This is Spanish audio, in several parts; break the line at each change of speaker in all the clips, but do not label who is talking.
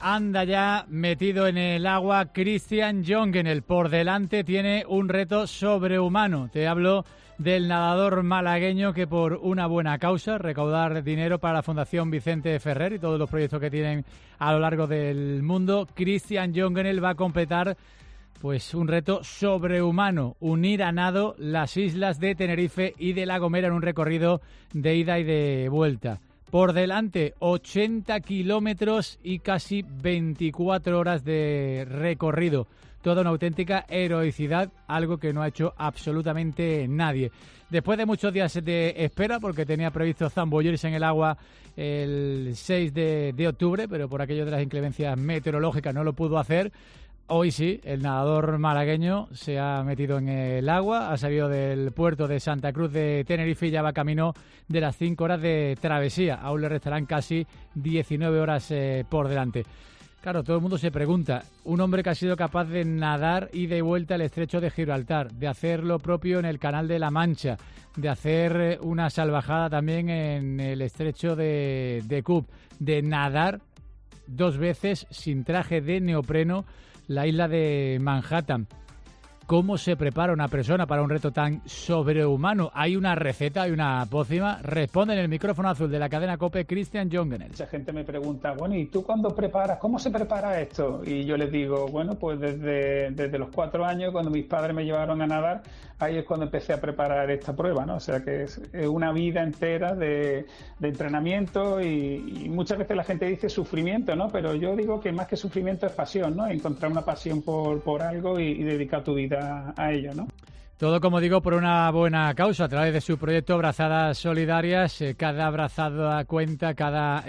anda ya metido en el agua Christian Jongenel. Por delante tiene un reto sobrehumano. Te hablo del nadador malagueño que por una buena causa, recaudar dinero para la Fundación Vicente Ferrer y todos los proyectos que tienen a lo largo del mundo, Christian Jongenel va a completar pues un reto sobrehumano, unir a nado las islas de Tenerife y de La Gomera en un recorrido de ida y de vuelta. Por delante, 80 kilómetros y casi 24 horas de recorrido. Toda una auténtica heroicidad, algo que no ha hecho absolutamente nadie. Después de muchos días de espera, porque tenía previsto zambullirse en el agua el 6 de octubre, pero por aquello de las inclemencias meteorológicas no lo pudo hacer. Hoy sí, el nadador malagueño se ha metido en el agua, ha salido del puerto de Santa Cruz de Tenerife y ya va camino de las 5 horas de travesía. Aún le restarán casi 19 horas por delante. Claro, todo el mundo se pregunta, un hombre que ha sido capaz de nadar ida y vuelta el estrecho de Gibraltar, de hacer lo propio en el Canal de la Mancha, de hacer una salvajada también en el estrecho de Cook, de nadar 2 veces sin traje de neopreno la isla de Manhattan. ¿Cómo se prepara una persona para un reto tan sobrehumano? ¿Hay una receta, hay una pócima? Responde en el micrófono azul de la cadena COPE Christian Jongenel.
Mucha gente me pregunta, bueno, ¿y tú cuándo preparas? ¿Cómo se prepara esto? Y yo les digo, bueno, pues desde los 4 años, cuando mis padres me llevaron a nadar, ahí es cuando empecé a preparar esta prueba, ¿no? O sea que es una vida entera de entrenamiento y muchas veces la gente dice sufrimiento, ¿no? Pero yo digo que más que sufrimiento es pasión, ¿no? Encontrar una pasión por algo y dedicar tu vida a ello, ¿no?
Todo, como digo, por una buena causa, a través de su proyecto Brazadas Solidarias. Cada brazada cuenta, cada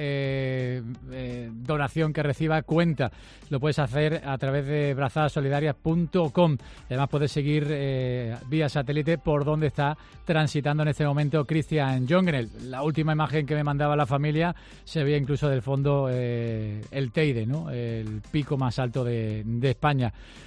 donación que reciba cuenta. Lo puedes hacer a través de brazadasolidarias.com. Además, puedes seguir vía satélite por donde está transitando en este momento Christian Jongenel. La última imagen que me mandaba la familia se veía incluso del fondo el Teide, ¿no? El pico más alto de España.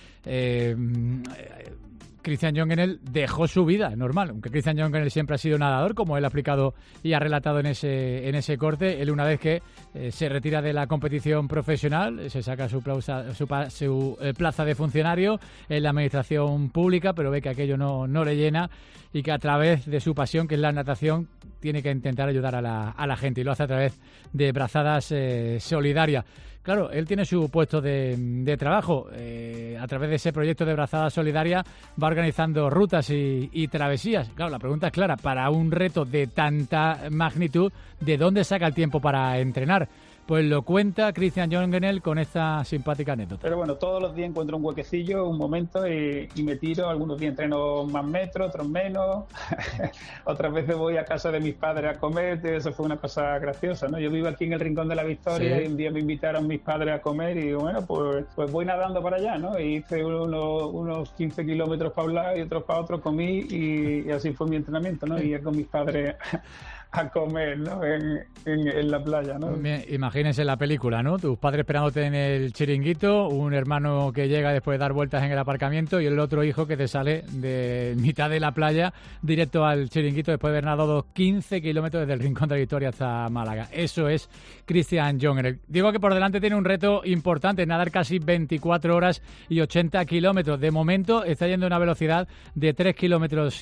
Christian Jongenel dejó su vida normal, aunque Christian Jongenel siempre ha sido nadador, como él ha explicado y ha relatado en ese corte. Él, una vez que se retira de la competición profesional, se saca su plaza de funcionario en la administración pública, pero ve que aquello no le llena y que a través de su pasión, que es la natación, tiene que intentar ayudar a la gente, y lo hace a través de Brazadas Solidarias. Claro, él tiene su puesto de trabajo. A través de ese proyecto de Brazadas Solidarias va organizando rutas y travesías. Claro, la pregunta es clara. Para un reto de tanta magnitud, ¿de dónde saca el tiempo para entrenar? Pues lo cuenta Christian Jongenel con esta simpática anécdota.
Pero bueno, todos los días encuentro un huequecillo, un momento y me tiro. Algunos días entreno más metros, otros menos. Otras veces voy a casa de mis padres a comer. Eso fue una cosa graciosa, ¿no? Yo vivo aquí en el Rincón de la Victoria, sí. Y un día me invitaron mis padres a comer y bueno, pues voy nadando para allá, ¿no? Y hice unos 15 kilómetros para un lado y otros para otro, comí y así fue mi entrenamiento, ¿no? Ir con mis padres a comer, ¿no? En la playa, ¿no?
Imagínense la película, ¿no? Tus padres esperándote en el chiringuito, un hermano que llega después de dar vueltas en el aparcamiento y el otro hijo que te sale de mitad de la playa directo al chiringuito después de haber nadado 15 kilómetros desde el Rincón de la Victoria hasta Málaga. Eso es Christian Jongenel. Digo que por delante tiene un reto importante, nadar casi 24 horas y 80 kilómetros. De momento está yendo a una velocidad de 3,5 kilómetros.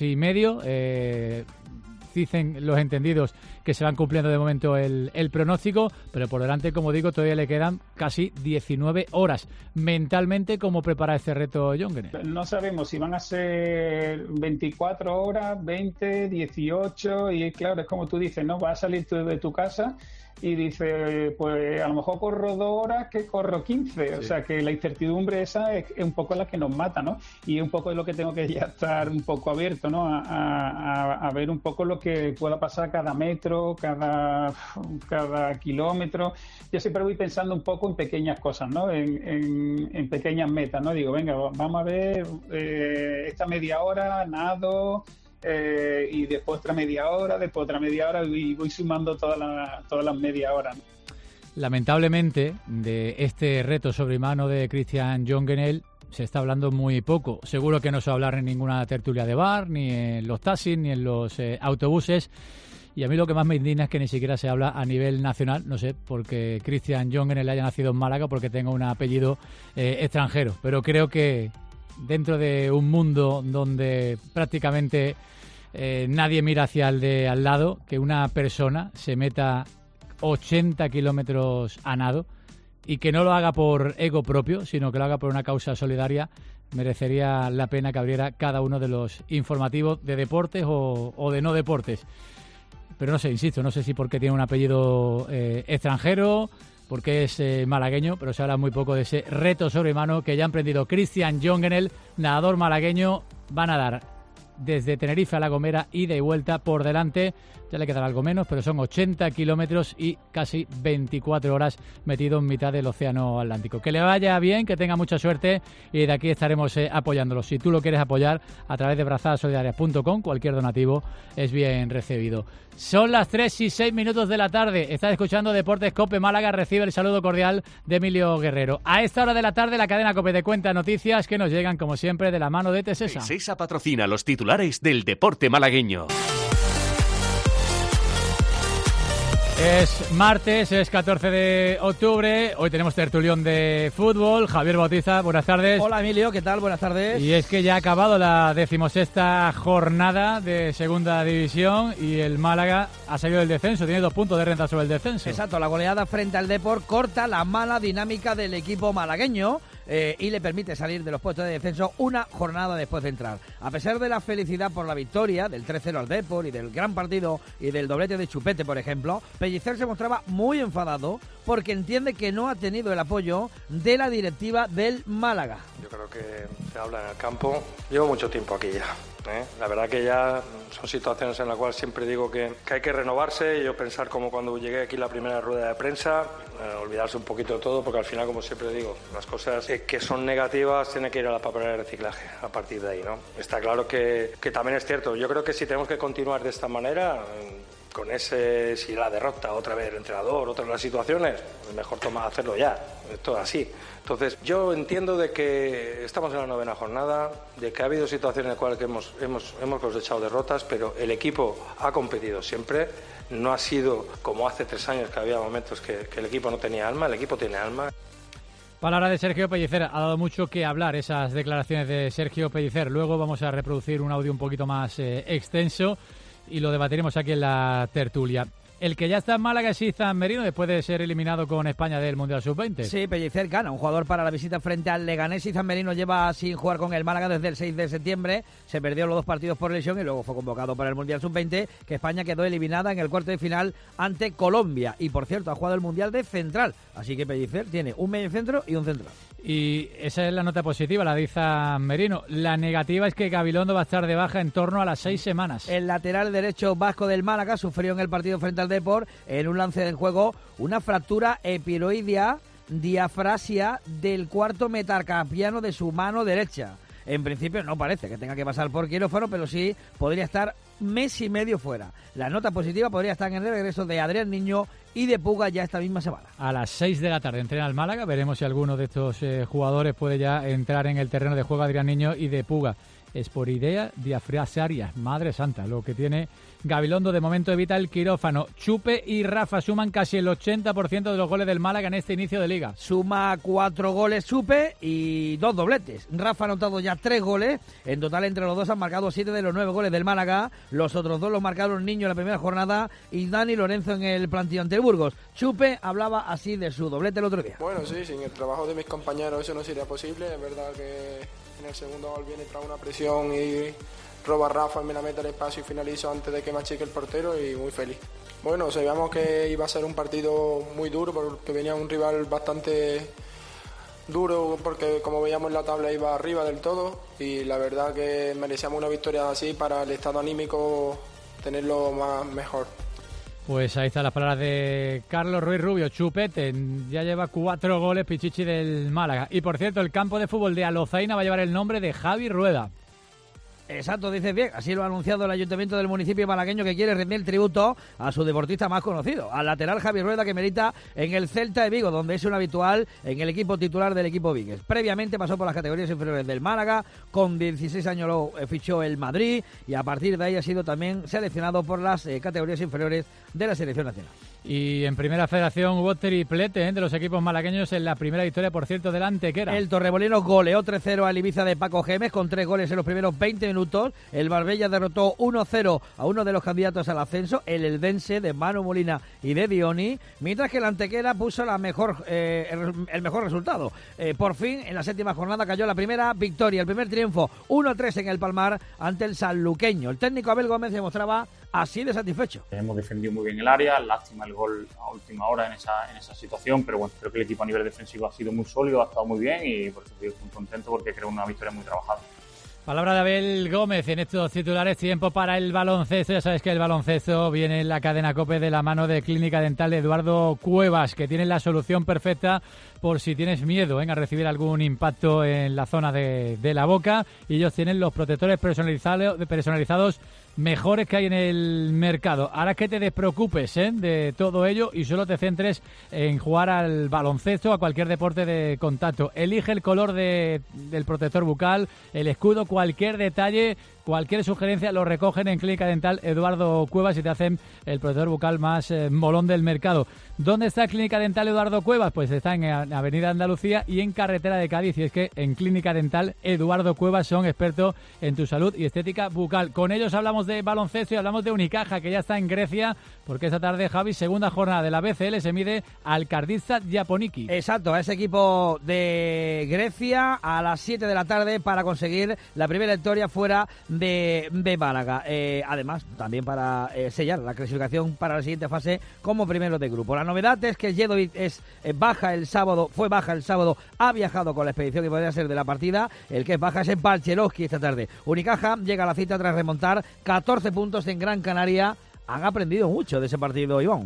Dicen los entendidos que se van cumpliendo de momento el pronóstico, pero por delante, como digo, todavía le quedan casi 19 horas. Mentalmente, ¿cómo prepara este reto Jongenel?
No sabemos si van a ser 24 horas, 20, 18, y claro, es como tú dices, ¿no? Vas a salir tú de tu casa y dice, pues a lo mejor corro 2 horas que corro 15, sí. O sea que la incertidumbre esa es un poco la que nos mata, ¿no? Y un poco es lo que tengo que ya estar un poco abierto, ¿no? A ver un poco lo que pueda pasar cada metro, cada kilómetro. Yo siempre voy pensando un poco en pequeñas cosas, ¿no? En pequeñas metas, ¿no? Digo, venga, vamos a ver esta media hora, nado. Y después otra media hora y voy sumando todas las media horas.
Lamentablemente, de este reto sobrehumano de Christian Jongenel se está hablando muy poco. Seguro que no se va a hablar en ninguna tertulia de bar, ni en los taxis, ni en los autobuses. Y a mí lo que más me indigna es que ni siquiera se habla a nivel nacional, no sé, porque Christian Jongenen haya nacido en Málaga porque tenga un apellido extranjero. Pero creo que dentro de un mundo donde prácticamente nadie mira hacia el de al lado, que una persona se meta 80 kilómetros a nado y que no lo haga por ego propio, sino que lo haga por una causa solidaria, merecería la pena que abriera cada uno de los informativos de deportes o de no deportes. Pero no sé, insisto, no sé si porque tiene un apellido extranjero, porque es malagueño, pero se habla muy poco de ese reto sobrehumano que ya ha emprendido Christian Jongenen, nadador malagueño. Va a nadar desde Tenerife a La Gomera, ida y vuelta por delante. Ya le quedará algo menos, pero son 80 kilómetros y casi 24 horas metido en mitad del océano Atlántico. Que le vaya bien, que tenga mucha suerte y de aquí estaremos apoyándolo. Si tú lo quieres apoyar a través de brazadasolidarias.com, cualquier donativo es bien recibido. Son las 3:06 de la tarde. Estás escuchando Deportes COPE Málaga. Recibe el saludo cordial de Emilio Guerrero. A esta hora de la tarde, la cadena COPE te cuenta noticias que nos llegan, como siempre, de la mano de Tesesa.
Tesesa patrocina los titulares del deporte malagueño.
Es martes, es 14 de octubre, hoy tenemos tertulión de fútbol. Javier Bautista, buenas tardes.
Hola Emilio, ¿qué tal? Buenas tardes.
Y es que ya ha acabado la 16ª jornada de segunda división y el Málaga ha salido del descenso, tiene 2 puntos de renta sobre el descenso.
Exacto, la goleada frente al Depor corta la mala dinámica del equipo malagueño y le permite salir de los puestos de descenso una jornada después de entrar. A pesar de la felicidad por la victoria del 3-0 al Depor y del gran partido y del doblete de Chupete, por ejemplo, Pellicer se mostraba muy enfadado porque entiende que no ha tenido el apoyo de la directiva del Málaga.
Yo creo que se habla en el campo. Llevo mucho tiempo aquí ya. La verdad que ya son situaciones en las cuales siempre digo que hay que renovarse. Yo pensar como cuando llegué aquí la primera rueda de prensa, olvidarse un poquito de todo, porque al final, como siempre digo, las cosas que son negativas tienen que ir a la papelera de reciclaje a partir de ahí, ¿no? Está claro que también es cierto. Yo creo que si tenemos que continuar de esta manera, con si la derrota otra vez el entrenador, otras las situaciones, es mejor hacerlo ya, esto así. Entonces, yo entiendo de que estamos en la 9ª jornada, de que ha habido situaciones en las cuales hemos cosechado derrotas, pero el equipo ha competido siempre. No ha sido como hace 3 años, que había momentos que el equipo no tenía alma. El equipo tiene alma.
Palabra de Sergio Pellicer. Ha dado mucho que hablar esas declaraciones de Sergio Pellicer. Luego vamos a reproducir un audio un poquito más extenso y lo debatiremos aquí en la tertulia. El que ya está en Málaga es Izan Merino, después de ser eliminado con España del Mundial Sub-20.
Sí, Pellicer gana un jugador para la visita frente al Leganés. Izan Merino lleva sin jugar con el Málaga desde el 6 de septiembre. Se perdió los 2 partidos por lesión y luego fue convocado para el Mundial Sub-20, que España quedó eliminada en el cuarto de final ante Colombia. Y, por cierto, ha jugado el Mundial de central. Así que Pellicer tiene un mediocentro y un central.
Y esa es la nota positiva, la de Izan Merino. La negativa es que Gabilondo va a estar de baja en torno a las 6 semanas.
El lateral derecho vasco del Málaga sufrió en el partido frente al Depor, en un lance del juego, una fractura epiloidea, diafrasia del cuarto metacarpiano de su mano derecha. En principio no parece que tenga que pasar por quirófano, pero sí podría estar mes y medio fuera. La nota positiva podría estar en el regreso de Adrián Niño y de Puga ya esta misma semana.
A las 6 de la tarde entrena el Málaga. Veremos si alguno de estos jugadores puede ya entrar en el terreno de juego. Adrián Niño y de Puga. Esporiidea diafrasiaria, madre santa, lo que tiene Gabilondo. De momento evita el quirófano. Chupe y Rafa suman casi el 80% de los goles del Málaga en este inicio de liga.
Suma 4 goles Chupe y 2 dobletes. Rafa ha anotado ya 3 goles. En total entre los dos han marcado 7 de los 9 goles del Málaga. Los otros 2 los marcaron Niño en la primera jornada y Dani Lorenzo en el plantillo ante el Burgos. Chupe hablaba así de su doblete el otro día.
Bueno, sí, sin el trabajo de mis compañeros eso no sería posible. Es verdad que en el segundo gol viene tras una presión y roba Rafa, me la mete al espacio y finalizo antes de que me achique el portero y muy feliz. Bueno, sabíamos que iba a ser un partido muy duro porque venía un rival bastante duro porque como veíamos en la tabla iba arriba del todo y la verdad que merecíamos una victoria así para el estado anímico tenerlo mejor.
Pues ahí están las palabras de Carlos Ruiz Rubio. Chupete ya lleva 4 goles Pichichi del Málaga. Y por cierto, el campo de fútbol de Alozaina va a llevar el nombre de Javi Rueda.
Exacto, dices bien. Así lo ha anunciado el Ayuntamiento del municipio malagueño, que quiere rendir tributo a su deportista más conocido, al lateral Javi Rueda, que milita en el Celta de Vigo, donde es un habitual en el equipo titular del equipo Vigues. Previamente pasó por las categorías inferiores del Málaga, con 16 años lo fichó el Madrid y a partir de ahí ha sido también seleccionado por las categorías inferiores de la selección nacional.
Y en Primera Federación hubo triplete de los equipos malagueños en la primera victoria, por cierto, del Antequera.
El Torremolinos goleó 3-0 al Ibiza de Paco Gémez con 3 goles en los primeros 20 minutos. El Marbella derrotó 1-0 a uno de los candidatos al ascenso, el Eldense de Manu Molina y de Dioni, mientras que el Antequera puso el mejor resultado. Por fin, en la séptima jornada cayó la primera victoria, el primer triunfo, 1-3 en el Palmar ante el sanluqueño. El técnico Abel Gómez se mostraba así de satisfecho.
Hemos defendido muy bien el área, lástima el gol a última hora en esa situación, pero bueno, creo que el equipo a nivel defensivo ha sido muy sólido, ha estado muy bien y por eso estoy muy contento porque creo una victoria muy trabajada.
Palabra de Abel Gómez en estos titulares. Tiempo para el baloncesto. Ya sabes que el baloncesto viene en la cadena COPE de la mano de Clínica Dental Eduardo Cuevas, que tiene la solución perfecta por si tienes miedo a recibir algún impacto en la zona de la boca. Y ellos tienen los protectores personalizados mejores que hay en el mercado. Ahora que te despreocupes de todo ello y solo te centres en jugar al baloncesto o a cualquier deporte de contacto. Elige el color del protector bucal, el escudo, cualquier detalle, cualquier sugerencia lo recogen en Clínica Dental Eduardo Cuevas y te hacen el protector bucal más molón del mercado. ¿Dónde está Clínica Dental Eduardo Cuevas? Pues está en Avenida Andalucía y en Carretera de Cádiz. Y es que en Clínica Dental Eduardo Cuevas son expertos en tu salud y estética bucal. Con ellos hablamos de baloncesto y hablamos de Unicaja, que ya está en Grecia, porque esta tarde, Javi, segunda jornada de la BCL, se mide al Karditsa Japoniki.
Exacto, a ese equipo de Grecia a las 7 de la tarde para conseguir la primera victoria fuera de Málaga. Además, también para sellar la clasificación para la siguiente fase como primero de grupo. La novedad es que Jedovic fue baja el sábado, ha viajado con la expedición que podría ser de la partida. El que es baja es en Balcherovski esta tarde. Unicaja llega a la cita tras remontar 14 puntos en Gran Canaria. Han aprendido mucho de ese partido, Iván.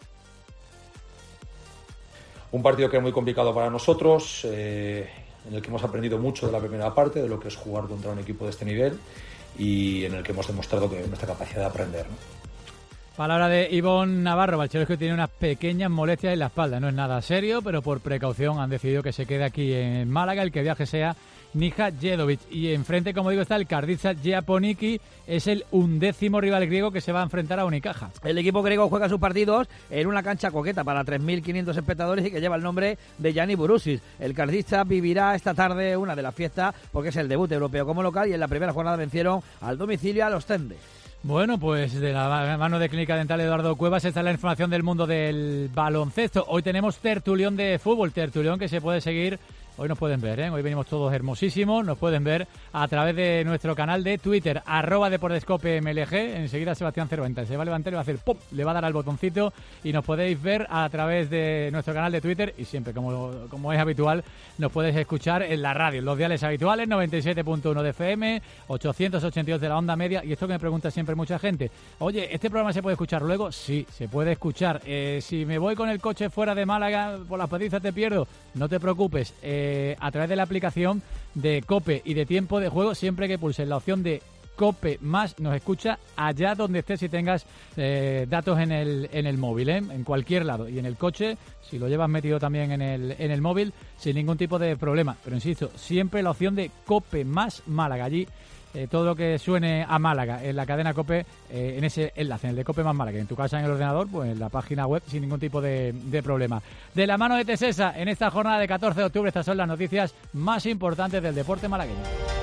Un partido que es muy complicado para nosotros, en el que hemos aprendido mucho de la primera parte, de lo que es jugar contra un equipo de este nivel y en el que hemos demostrado que nuestra capacidad de aprender, ¿no?
Palabra de Ivón Navarro. Balcherovski tiene unas pequeñas molestias en la espalda. No es nada serio, pero por precaución han decidido que se quede aquí en Málaga. El que viaje sea Nija Jedovic. Y enfrente, como digo, está el Karditsa Japoniki. Es el 11º rival griego que se va a enfrentar a Unicaja.
El equipo griego juega sus partidos en una cancha coqueta para 3.500 espectadores y que lleva el nombre de Gianni Burusis. El Karditsa vivirá esta tarde una de las fiestas porque es el debut europeo como local y en la primera jornada vencieron al domicilio a los Tende.
Bueno, pues de la mano de Clínica Dental Eduardo Cuevas está la información del mundo del baloncesto. Hoy tenemos tertulión de fútbol, tertulión que se puede seguir. Hoy nos pueden ver, hoy venimos todos hermosísimos, nos pueden ver a través de nuestro canal de Twitter, @deportescopemlg. Enseguida Sebastián Cerventa se va a levantar y va a hacer ¡pum!, le va a dar al botoncito y nos podéis ver a través de nuestro canal de Twitter y siempre, como es habitual, nos puedes escuchar en la radio, en los diales habituales, 97.1 de FM, 882 de la onda media. Y esto que me pregunta siempre mucha gente, oye, ¿este programa se puede escuchar luego? Sí, se puede escuchar. Si me voy con el coche fuera de Málaga, por las pedizas te pierdo, no te preocupes. A través de la aplicación de COPE y de Tiempo de Juego, siempre que pulses la opción de COPE más, nos escucha allá donde estés y tengas datos en el móvil, en cualquier lado. Y en el coche, si lo llevas metido también en el móvil, sin ningún tipo de problema. Pero insisto, siempre la opción de COPE más Málaga. Allí todo lo que suene a Málaga en la cadena COPE, en ese enlace, en el de COPE más Málaga. En tu casa, en el ordenador, pues en la página web, sin ningún tipo de problema. De la mano de Tesesa, en esta jornada de 14 de octubre, estas son las noticias más importantes del deporte malagueño.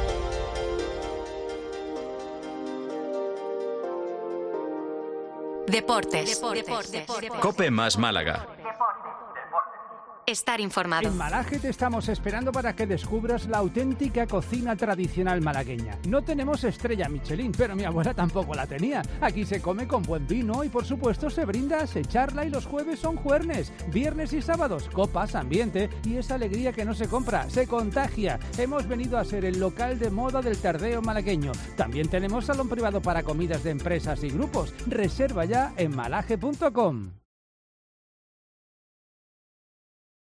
Deportes.
COPE más Málaga.
Estar informado.
En Malaje te estamos esperando para que descubras la auténtica cocina tradicional malagueña. No tenemos estrella Michelin, pero mi abuela tampoco la tenía. Aquí se come con buen vino y por supuesto se brinda, se charla y los jueves son juernes. Viernes y sábados, copas, ambiente y esa alegría que no se compra, se contagia. Hemos venido a ser el local de moda del tardeo malagueño. También tenemos salón privado para comidas de empresas y grupos. Reserva ya en malaje.com.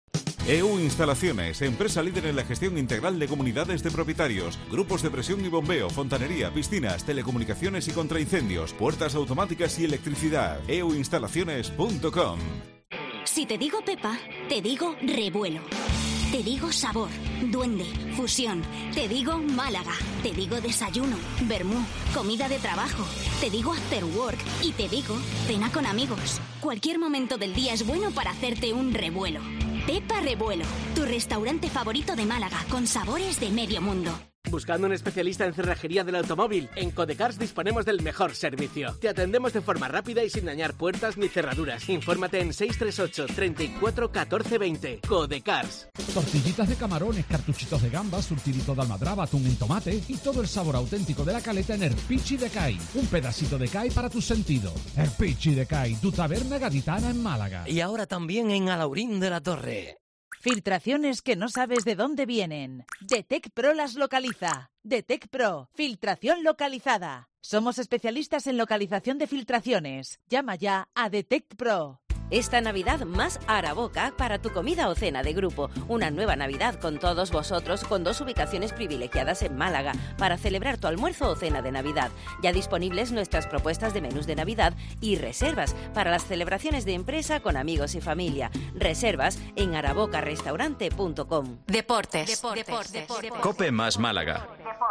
EU Instalaciones, empresa líder en la gestión integral de comunidades de propietarios, grupos de presión y bombeo, fontanería, piscinas, telecomunicaciones y contraincendios, puertas automáticas y electricidad. euinstalaciones.com.
Si te digo Pepa, te digo revuelo. Te digo sabor, duende, fusión. Te digo Málaga. Te digo desayuno, vermú, comida de trabajo. Te digo after work y te digo cena con amigos. Cualquier momento del día es bueno para hacerte un revuelo. Pepa Revuelo, tu restaurante favorito de Málaga con sabores de medio mundo.
Buscando un especialista en cerrajería del automóvil, en Codecars disponemos del mejor servicio. Te atendemos de forma rápida y sin dañar puertas ni cerraduras. Infórmate en 638 34 14 20. Codecars.
Tortillitas de camarones, cartuchitos de gambas, surtidito de almadraba, atún en tomate y todo el sabor auténtico de la caleta en Erpichi de Cai. Un pedacito de Cai para tus sentidos. Erpichi de Cai, tu taberna gaditana en Málaga.
Y ahora también en Alaurín de la Torre.
Filtraciones que no sabes de dónde vienen. Detect Pro las localiza. Detect Pro, filtración localizada. Somos especialistas en localización de filtraciones. Llama ya a Detect Pro.
Esta Navidad más Araboca para tu comida o cena de grupo. Una nueva Navidad con todos vosotros con 2 ubicaciones privilegiadas en Málaga para celebrar tu almuerzo o cena de Navidad. Ya disponibles nuestras propuestas de menús de Navidad y reservas para las celebraciones de empresa con amigos y familia. Reservas en arabocarestaurante.com.
Deportes.
COPE más Málaga.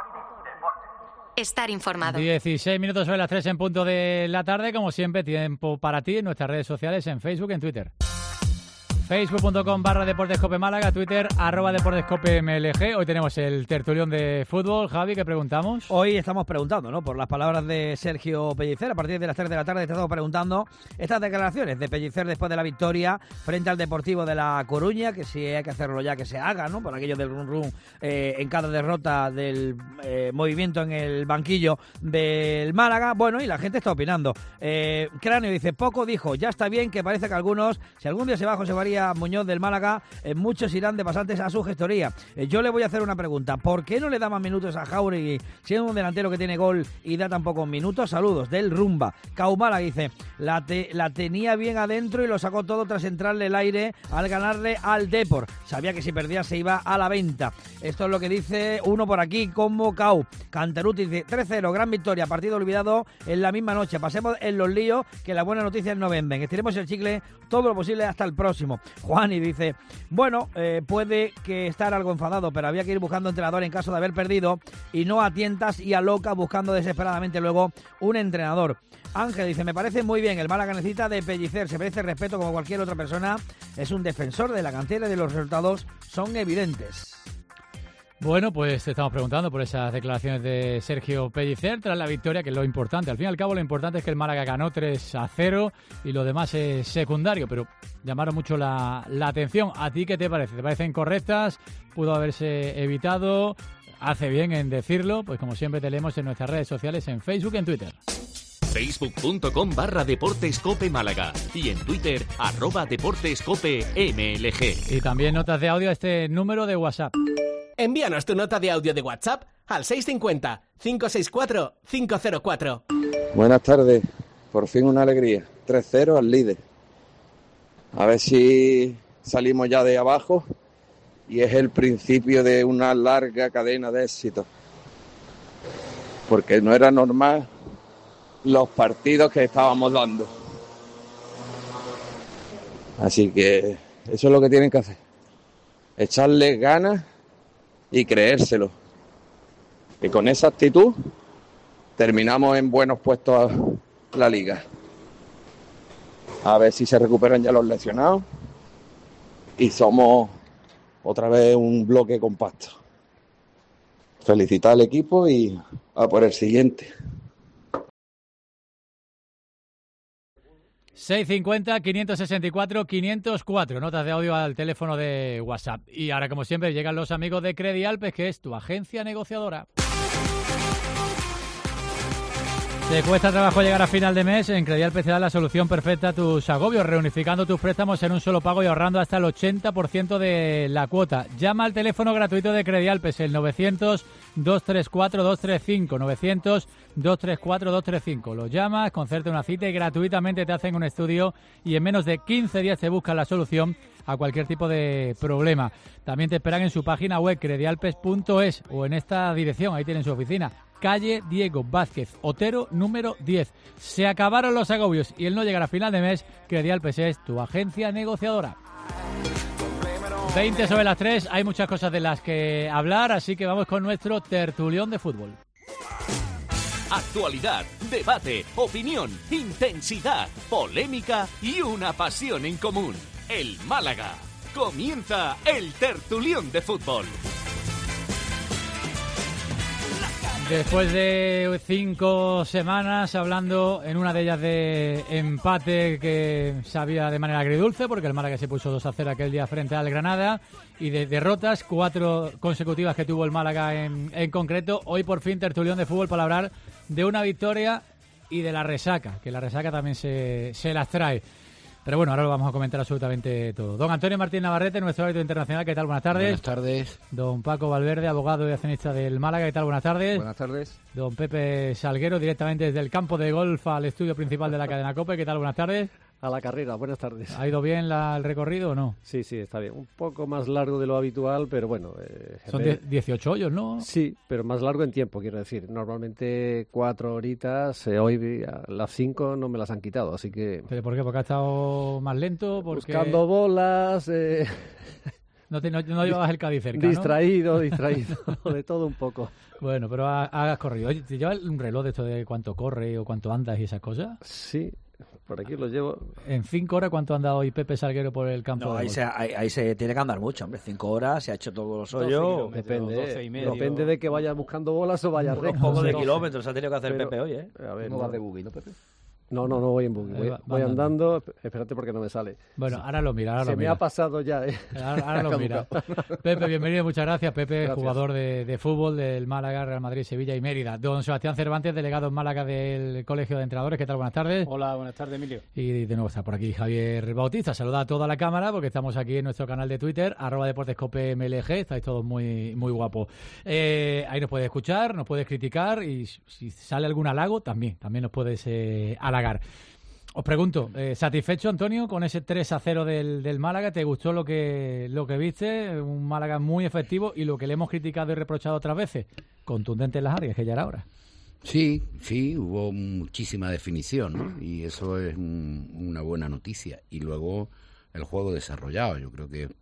Estar informado.
16 minutos sobre las 3 en punto de la tarde. Como siempre, tiempo para ti en nuestras redes sociales, en Facebook y en Twitter. Facebook.com/Deportes Málaga, Twitter @DeportesCopeMLG. Hoy tenemos el tertulión de fútbol. Javi, ¿qué preguntamos?
Hoy estamos preguntando, ¿no? Por las palabras de Sergio Pellicer. A partir de las 3 de la tarde estamos preguntando estas declaraciones de Pellicer después de la victoria frente al Deportivo de La Coruña, que si hay que hacerlo ya que se haga, ¿no? Por aquello del run en cada derrota del movimiento en el banquillo del Málaga. Bueno, y la gente está opinando. Cráneo dice, poco dijo, ya está bien, que parece que algunos, si algún día se va José María Muñoz del Málaga, muchos irán de pasantes a su gestoría. Yo le voy a hacer una pregunta. ¿Por qué no le da más minutos a Jauregui, siendo un delantero que tiene gol y da tan pocos minutos? Saludos, del Rumba. Caumala dice, la tenía bien adentro y lo sacó todo tras entrarle el aire al ganarle al Depor. Sabía que si perdía se iba a la venta. Esto es lo que dice uno por aquí, como Cau. Canteruti dice, 3-0, gran victoria, partido olvidado en la misma noche. Pasemos en los líos, que las buenas noticias no venden. Estiremos el chicle todo lo posible hasta el próximo. Juani dice, bueno, puede que estar algo enfadado, pero había que ir buscando entrenador en caso de haber perdido y no a tientas y a loca buscando desesperadamente luego un entrenador. Ángel dice, me parece muy bien, el Málaga necesita de Pellicer, se merece respeto como cualquier otra persona, es un defensor de la cantera y de los resultados son evidentes.
Bueno, pues te estamos preguntando por esas declaraciones de Sergio Pellicer tras la victoria, que es lo importante. Al fin y al cabo, lo importante es que el Málaga ganó 3-0 y lo demás es secundario, pero llamaron mucho la atención. ¿A ti qué te parece? ¿Te parecen correctas? ¿Pudo haberse evitado? Hace bien en decirlo, pues como siempre te leemos en nuestras redes sociales, en Facebook y en Twitter.
Facebook.com/Deportes Málaga y en Twitter @DeportesCopeMLG.
Y también notas de audio a este número de WhatsApp.
Envíanos tu nota de audio de WhatsApp al 650 564 504.
Buenas tardes, por fin una alegría. 3-0 al líder. A ver si salimos ya de abajo y es el principio de una larga cadena de éxitos. Porque no era normal los partidos que estábamos dando. Así que eso es lo que tienen que hacer. Echarle ganas y creérselo. Y con esa actitud terminamos en buenos puestos la liga. A ver si se recuperan ya los lesionados y somos otra vez un bloque compacto. Felicitar al equipo y a por el siguiente.
650-564-504, notas de audio al teléfono de WhatsApp. Y ahora, como siempre, llegan los amigos de Credi Alpes, que es tu agencia negociadora. ¿Te cuesta trabajo llegar a final de mes? En Credi Alpes te da la solución perfecta a tus agobios, reunificando tus préstamos en un solo pago y ahorrando hasta el 80% de la cuota. Llama al teléfono gratuito de Credi Alpes, el 900-234-235, 900-234-235. Lo llamas, concerta una cita y gratuitamente te hacen un estudio y en menos de 15 días te buscan la solución a cualquier tipo de problema. También te esperan en su página web, credialpes.es, o en esta dirección, ahí tienen su oficina, calle Diego Vázquez Otero, número 10. Se acabaron los agobios y el no llegar a final de mes, Credialpes es tu agencia negociadora. 20 sobre las 3, hay muchas cosas de las que hablar, así que vamos con nuestro tertulión de fútbol.
Actualidad, debate, opinión, intensidad, polémica y una pasión en común. El Málaga. Comienza el tertulión de fútbol.
Después de 5 semanas hablando, en una de ellas de empate que sabía de manera agridulce, porque el Málaga se puso 2-0 aquel día frente al Granada, y de derrotas, 4 consecutivas que tuvo el Málaga en concreto. Hoy por fin tertulión de fútbol para hablar de una victoria y de la resaca, que la resaca también se las trae. Pero bueno, ahora lo vamos a comentar absolutamente todo. Don Antonio Martín Navarrete, nuestro árbitro internacional, ¿qué tal? Buenas tardes.
Buenas tardes.
Don Paco Valverde, abogado y accionista del Málaga, ¿qué tal? Buenas tardes.
Buenas tardes.
Don Pepe Salguero, directamente desde el campo de golf al estudio principal de la cadena COPE, ¿qué tal? Buenas tardes.
A la carrera, buenas tardes.
¿Ha ido bien el recorrido o no?
Sí, está bien. Un poco más largo de lo habitual, pero bueno.
Son 18 hoyos, ¿no?
Sí, pero más largo en tiempo, quiero decir. Normalmente 4 horitas, hoy a las 5 no me las han quitado, así que...
¿Pero por qué? ¿Porque ha estado más lento? Porque...
Buscando bolas...
No llevabas el Cádiz cerca,
Distraído, de todo un poco.
Bueno, pero has corrido. Oye, ¿te llevas un reloj de esto de cuánto corre o cuánto andas y esas cosas?
Sí. Por aquí lo llevo.
¿En 5 horas cuánto ha andado hoy Pepe Salguero por el campo?
No, ahí se tiene que andar mucho, hombre. 5 horas, se ha hecho todos los hoyos.
Depende de que vaya buscando bolas o vaya recto.
Un poco de kilómetros ha tenido que hacer Pepe hoy, ¿eh?
A ver,
¿No vas de buggy, no, Pepe?
No voy en buggy. Voy andando. Espérate porque no me sale.
Bueno, ahora lo mira.
Se me ha pasado ya,
Ahora lo mira. Pepe, bienvenido, muchas gracias. Pepe, gracias. Jugador de fútbol del Málaga, Real Madrid, Sevilla y Mérida. Don Sebastián Cervantes, delegado en Málaga del Colegio de Entrenadores. ¿Qué tal? Buenas tardes.
Hola, buenas tardes, Emilio.
Y de nuevo está por aquí Javier Bautista. Saluda a toda la cámara porque estamos aquí en nuestro canal de Twitter, @DeportesCopeMLG. Estáis todos muy guapos. Ahí nos puedes escuchar, nos puedes criticar y si sale algún halago, también nos puedes halagar. Os pregunto, ¿satisfecho, Antonio, con ese 3-0 del Málaga? ¿Te gustó lo que viste? Un Málaga muy efectivo y lo que le hemos criticado y reprochado otras veces, contundente en las áreas, que ya era hora.
Sí, hubo muchísima definición, ¿no? Y eso es una buena noticia. Y luego el juego desarrollado. Yo creo que,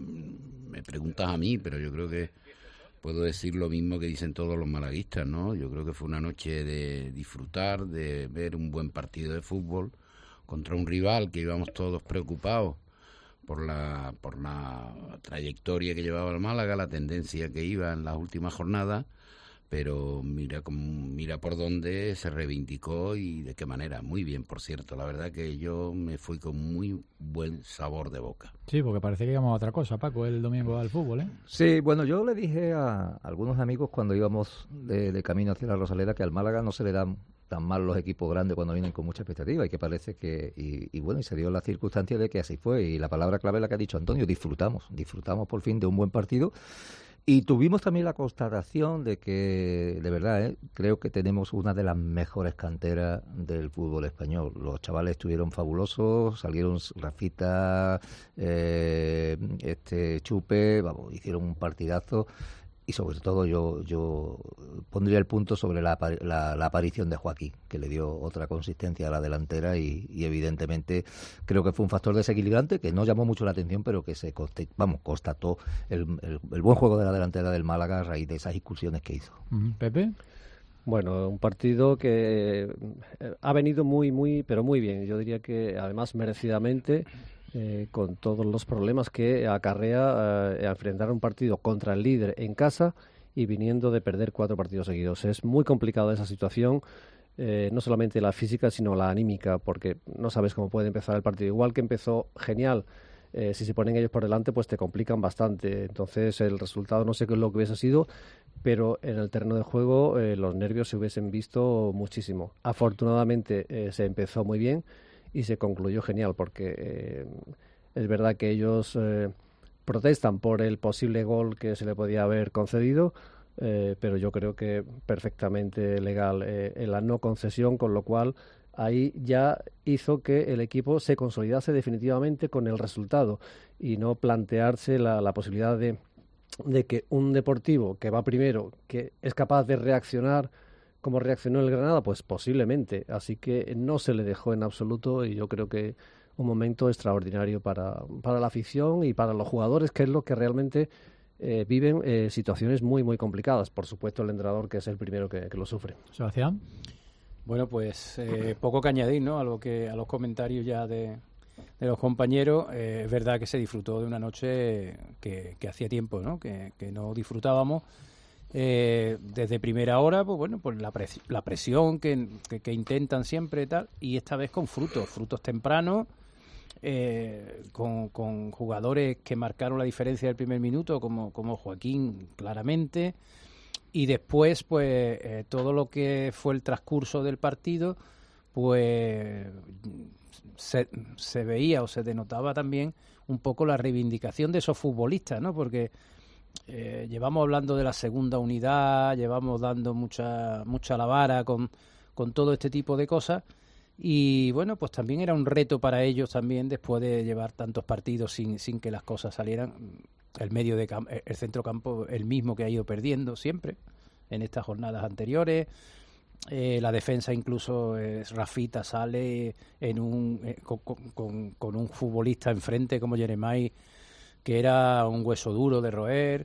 me preguntas a mí, pero yo creo que puedo decir lo mismo que dicen todos los malaguistas, ¿no? Yo creo que fue una noche de disfrutar, de ver un buen partido de fútbol contra un rival que íbamos todos preocupados por la trayectoria que llevaba el Málaga, la tendencia que iba en las últimas jornadas, pero mira por dónde se reivindicó y de qué manera. Muy bien, por cierto. La verdad que yo me fui con muy buen sabor de boca.
Sí, porque parece que íbamos a otra cosa, Paco, el domingo al fútbol, ¿eh?
Sí, bueno, yo le dije a algunos amigos cuando íbamos de camino hacia la Rosaleda que al Málaga no se le dan tan mal los equipos grandes cuando vienen con mucha expectativa y que parece que... Y bueno, y se dio la circunstancia de que así fue. Y la palabra clave es la que ha dicho Antonio, disfrutamos por fin de un buen partido. Y tuvimos también la constatación de que, de verdad, creo que tenemos una de las mejores canteras del fútbol español. Los chavales estuvieron fabulosos, salieron Rafita, Chupe, hicieron un partidazo. Y sobre todo yo pondría el punto sobre la aparición de Joaquín, que le dio otra consistencia a la delantera y evidentemente creo que fue un factor desequilibrante que no llamó mucho la atención, pero que se constató el buen juego de la delantera del Málaga a raíz de esas incursiones que hizo.
¿Pepe?
Bueno, un partido que ha venido pero muy bien. Yo diría que además merecidamente, con todos los problemas que acarrea enfrentar un partido contra el líder en casa y viniendo de perder 4 partidos seguidos. Es muy complicada esa situación, no solamente la física, sino la anímica, porque no sabes cómo puede empezar el partido. Igual que empezó genial, si se ponen ellos por delante, pues te complican bastante. Entonces, el resultado no sé qué es lo que hubiese sido, pero en el terreno de juego los nervios se hubiesen visto muchísimo. Afortunadamente se empezó muy bien y se concluyó genial, porque es verdad que ellos protestan por el posible gol que se le podía haber concedido, pero yo creo que perfectamente legal en la no concesión, con lo cual ahí ya hizo que el equipo se consolidase definitivamente con el resultado y no plantearse la posibilidad de que un Deportivo que va primero, que es capaz de reaccionar como reaccionó el Granada, pues posiblemente. Así que no se le dejó en absoluto y yo creo que un momento extraordinario para la afición y para los jugadores, que es lo que realmente viven situaciones muy, muy complicadas. Por supuesto, el entrenador, que es el primero que lo sufre.
Sebastián.
Bueno, pues poco que añadir, ¿no? A los comentarios ya de los compañeros. Es verdad que se disfrutó de una noche que hacía tiempo, ¿no? Que no disfrutábamos. Desde primera hora, pues bueno, pues la presión que intentan siempre y tal, y esta vez con frutos tempranos, con jugadores que marcaron la diferencia del primer minuto, como Joaquín, claramente, y después, pues todo lo que fue el transcurso del partido, pues se veía o se denotaba también un poco la reivindicación de esos futbolistas, ¿no? Porque llevamos hablando de la segunda unidad, llevamos dando mucha la vara con todo este tipo de cosas, y bueno, pues también era un reto para ellos también, después de llevar tantos partidos sin que las cosas salieran. El centrocampo, el mismo que ha ido perdiendo siempre en estas jornadas anteriores. La defensa, incluso Rafita sale con un futbolista enfrente como Jeremai, que era un hueso duro de roer,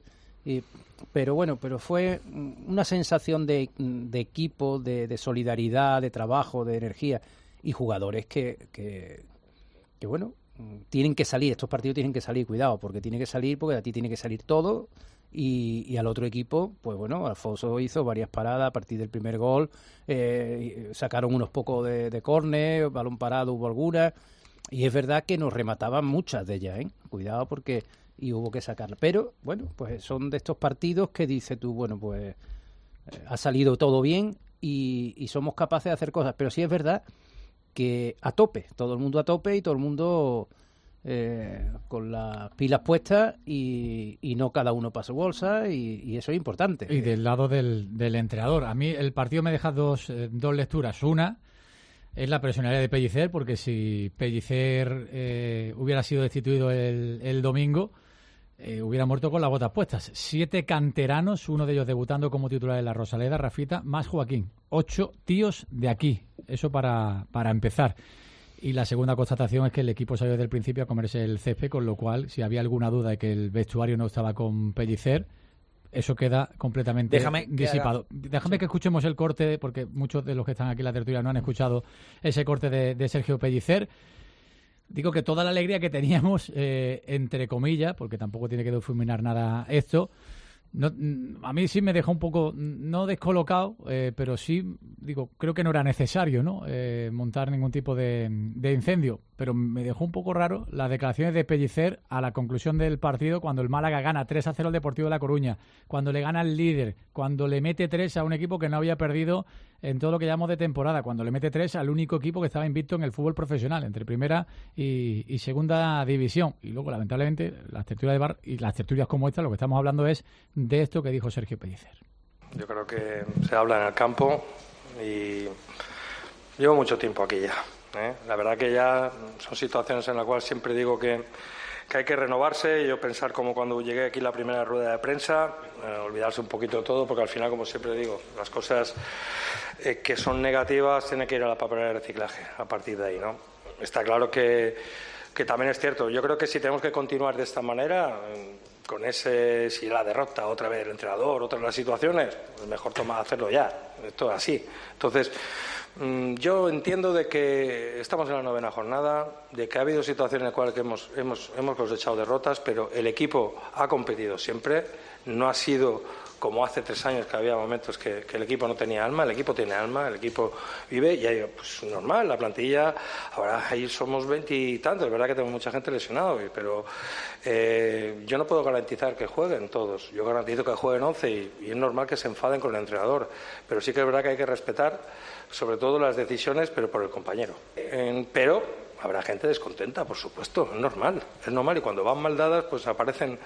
pero fue una sensación de equipo, de solidaridad, de trabajo, de energía, y jugadores que bueno, tienen que salir, estos partidos tienen que salir, cuidado, porque tiene que salir, porque a ti tiene que salir todo, y al otro equipo, pues bueno, Alfonso hizo varias paradas a partir del primer gol, sacaron unos pocos de córner, balón parado hubo algunas, y es verdad que nos remataban muchas de ellas, cuidado, porque y hubo que sacarla. Pero, bueno, pues son de estos partidos que dices tú, bueno, pues ha salido todo bien y somos capaces de hacer cosas. Pero sí es verdad que a tope, todo el mundo a tope y todo el mundo con las pilas puestas y no cada uno para su bolsa, y eso es importante.
Y del lado del entrenador. A mí el partido me deja dos lecturas. Una es la personalidad de Pellicer, porque si Pellicer hubiera sido destituido el domingo, hubiera muerto con las botas puestas. 7 canteranos, uno de ellos debutando como titular en la Rosaleda, Rafita, más Joaquín. 8 tíos de aquí. Eso para empezar. Y la segunda constatación es que el equipo salió desde el principio a comerse el césped, con lo cual, si había alguna duda de que el vestuario no estaba con Pellicer, eso queda completamente disipado. Déjame que escuchemos el corte, porque muchos de los que están aquí en la tertulia no han escuchado ese corte de Sergio Pellicer. Digo que toda la alegría que teníamos, entre comillas, porque tampoco tiene que difuminar nada esto, no, a mí sí me dejó un poco, no descolocado, pero sí, digo, creo que no era necesario, ¿no? Montar ningún tipo de incendio, pero me dejó un poco raro las declaraciones de Pellicer a la conclusión del partido, cuando el Málaga gana 3-0 al Deportivo de La Coruña, cuando le gana al líder, cuando le mete 3 a un equipo que no había perdido en todo lo que llamamos de temporada, cuando le mete 3 al único equipo que estaba invicto en el fútbol profesional, entre primera y segunda división. Y luego, lamentablemente, las tertulias de bar y las tertulias como esta, lo que estamos hablando es de esto que dijo Sergio Pellicer.
Yo creo que se habla en el campo y llevo mucho tiempo aquí ya. La verdad que ya son situaciones en las cuales siempre digo que hay que renovarse. Yo pensar como cuando llegué aquí la primera rueda de prensa, olvidarse un poquito de todo, porque al final, como siempre digo, las cosas que son negativas tienen que ir a la papelera de reciclaje a partir de ahí, ¿no? Está claro que también es cierto. Yo creo que si tenemos que continuar de esta manera, con si la derrota otra vez el entrenador, otras las situaciones, es mejor hacerlo ya. Esto es así. Entonces, yo entiendo de que estamos en la 9ª jornada, de que ha habido situaciones en las cuales hemos cosechado derrotas, pero el equipo ha competido siempre. No ha sido como hace 3 años, que había momentos que el equipo no tenía alma. El equipo tiene alma, el equipo vive, y hay, pues normal, la plantilla, ahora ahí somos 20 y tantos, es verdad que tengo mucha gente lesionada, pero yo no puedo garantizar que jueguen todos, yo garantizo que jueguen 11 y es normal que se enfaden con el entrenador, pero sí que es verdad que hay que respetar sobre todo las decisiones, pero por el compañero. Pero habrá gente descontenta, por supuesto, es normal, y cuando van mal dadas pues aparecen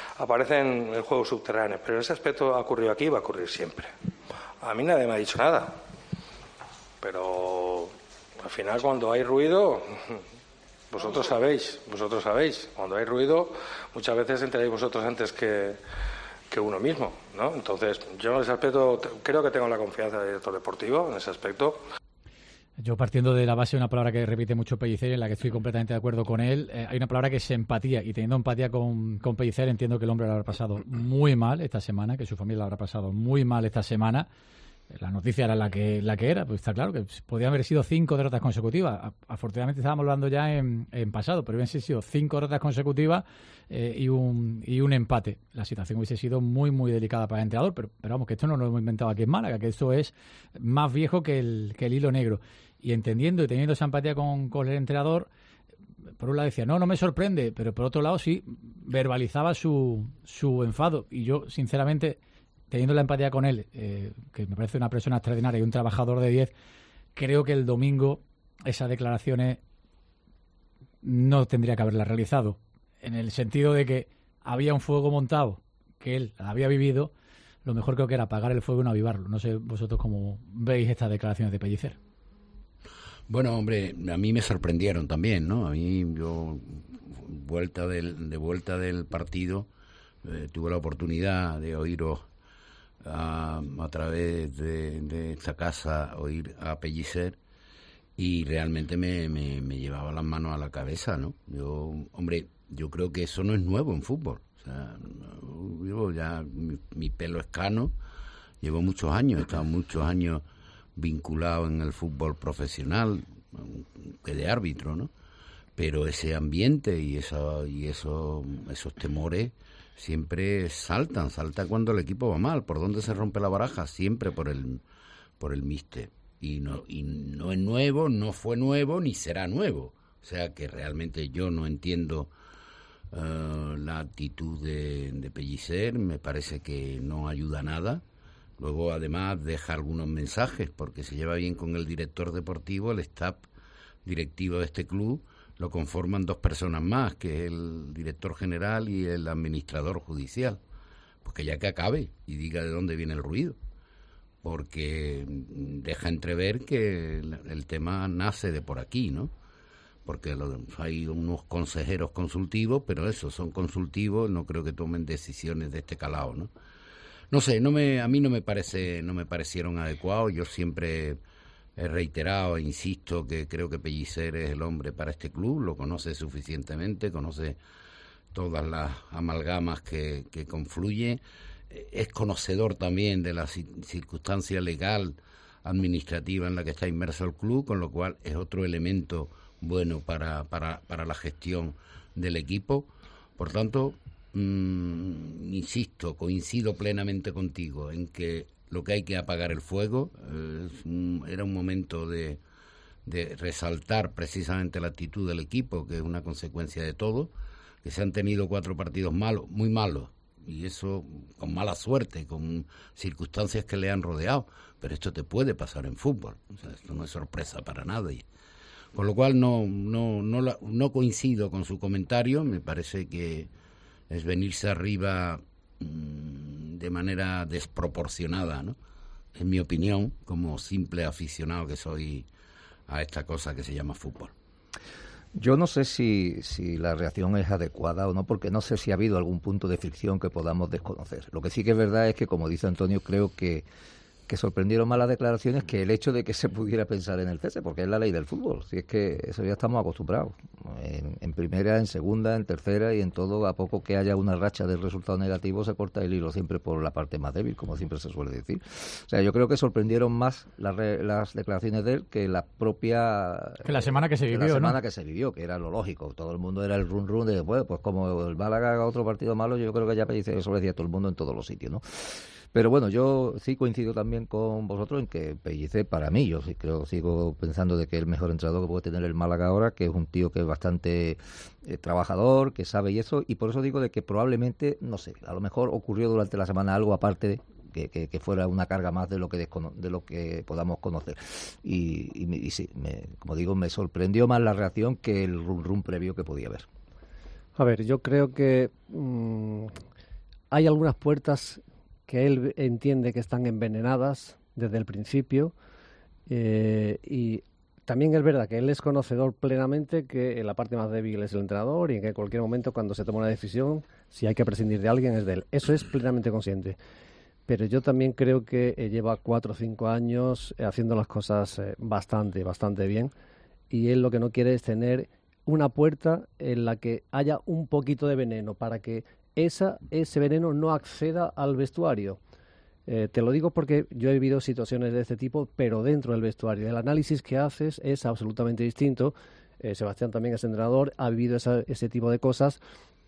en juegos subterráneos, pero ese aspecto ha ocurrido aquí y va a ocurrir siempre. A mí nadie me ha dicho nada, pero Al final, cuando hay ruido, vosotros sabéis, cuando hay ruido, muchas veces enteráis vosotros antes que uno mismo, ¿no? Entonces, yo en ese aspecto creo que tengo la confianza del director deportivo, en ese aspecto.
Yo, partiendo de la base de una palabra que repite mucho Pellicer, en la que estoy completamente de acuerdo con él, hay una palabra que es empatía, y teniendo empatía con Pellicer, entiendo que el hombre lo habrá pasado muy mal esta semana, que su familia lo habrá pasado muy mal esta semana. La noticia era la que era, pues está claro que podían haber sido 5 derrotas consecutivas. Afortunadamente estábamos hablando ya en pasado, pero hubiesen sido 5 derrotas consecutivas y un empate. La situación hubiese sido muy, muy delicada para el entrenador, pero vamos, que esto no lo hemos inventado aquí en Málaga, que esto es más viejo que el hilo negro. Y entendiendo y teniendo esa empatía con el entrenador, por un lado decía, no me sorprende, pero por otro lado sí verbalizaba su enfado. Y yo, sinceramente, teniendo la empatía con él, que me parece una persona extraordinaria y un trabajador de 10, creo que el domingo esas declaraciones no tendría que haberlas realizado, en el sentido de que había un fuego montado, que él había vivido, lo mejor creo que era apagar el fuego y no avivarlo. No sé vosotros cómo veis estas declaraciones de Pellicer.
Bueno, hombre, a mí me sorprendieron también, ¿no? A mí, yo, de vuelta del partido, tuve la oportunidad de oíros a través de esta casa, oír a Pellicer, y realmente me llevaba las manos a la cabeza, ¿no? Yo creo que eso no es nuevo en fútbol. O sea, yo ya, mi pelo es cano, llevo muchos años, he estado muchos años vinculado en el fútbol profesional, que de árbitro, ¿no? Pero ese ambiente y esos temores siempre salta cuando el equipo va mal. ¿Por dónde se rompe la baraja? Siempre por el míster. Y no es nuevo, no fue nuevo, ni será nuevo. O sea que realmente yo no entiendo la actitud de Pellicer, me parece que no ayuda a nada. Luego, además, deja algunos mensajes, porque se lleva bien con el director deportivo, el staff directivo de este club lo conforman 2 personas más, que es el director general y el administrador judicial. Pues que ya que acabe y diga de dónde viene el ruido, porque deja entrever que el tema nace de por aquí, ¿no? Porque hay unos consejeros consultivos, pero esos son consultivos, no creo que tomen decisiones de este calado, ¿no? No sé, a mí no me parecieron adecuados. Yo siempre he reiterado e insisto que creo que Pellicer es el hombre para este club, lo conoce suficientemente, conoce todas las amalgamas que confluye, es conocedor también de la circunstancia legal, administrativa en la que está inmerso el club, con lo cual es otro elemento bueno para la gestión del equipo. Por tanto, insisto, coincido plenamente contigo en que lo que hay que apagar el fuego. Era un momento de resaltar precisamente la actitud del equipo, que es una consecuencia de todo, que se han tenido 4 partidos malos, muy malos, y eso con mala suerte, con circunstancias que le han rodeado, pero esto te puede pasar en fútbol, o sea, esto no es sorpresa para nadie. Con lo cual no coincido con su comentario, me parece que es venirse arriba de manera desproporcionada, ¿no? En mi opinión, como simple aficionado que soy a esta cosa que se llama fútbol.
Yo no sé si la reacción es adecuada o no, porque no sé si ha habido algún punto de fricción que podamos desconocer. Lo que sí que es verdad es que, como dice Antonio, creo que sorprendieron más las declaraciones que el hecho de que se pudiera pensar en el cese, porque es la ley del fútbol. Si es que eso ya estamos acostumbrados. En primera, en segunda, en tercera y en todo, a poco que haya una racha del resultado negativo, se corta el hilo siempre por la parte más débil, como siempre se suele decir. O sea, yo creo que sorprendieron más las declaraciones de él que la propia...
Que la semana que se vivió,
la semana,
¿no?
Que se vivió, que era lo lógico. Todo el mundo era el run de, bueno, pues como el Málaga haga otro partido malo, yo creo que ya eso lo decía todo el mundo en todos los sitios, ¿no? Pero bueno, yo sí coincido también con vosotros en que Pellicer, para mí, yo sí sigo pensando de que es el mejor entrenador que puede tener el Málaga ahora, que es un tío que es bastante trabajador, que sabe y eso, y por eso digo de que probablemente, no sé, a lo mejor ocurrió durante la semana algo aparte que fuera una carga más de lo que podamos conocer. Y sí, como digo, me sorprendió más la reacción que el run previo que podía haber.
A ver, yo creo que hay algunas puertas que él entiende que están envenenadas desde el principio y también es verdad que él es conocedor plenamente que la parte más débil es el entrenador y en que en cualquier momento cuando se toma una decisión, si hay que prescindir de alguien es de él. Eso es plenamente consciente. Pero yo también creo que lleva 4 o 5 años haciendo las cosas bastante bien, y él lo que no quiere es tener una puerta en la que haya un poquito de veneno para que ese veneno no acceda al vestuario. Te lo digo porque yo he vivido situaciones de este tipo, pero dentro del vestuario. El análisis que haces es absolutamente distinto. Sebastián también es entrenador, ha vivido ese tipo de cosas,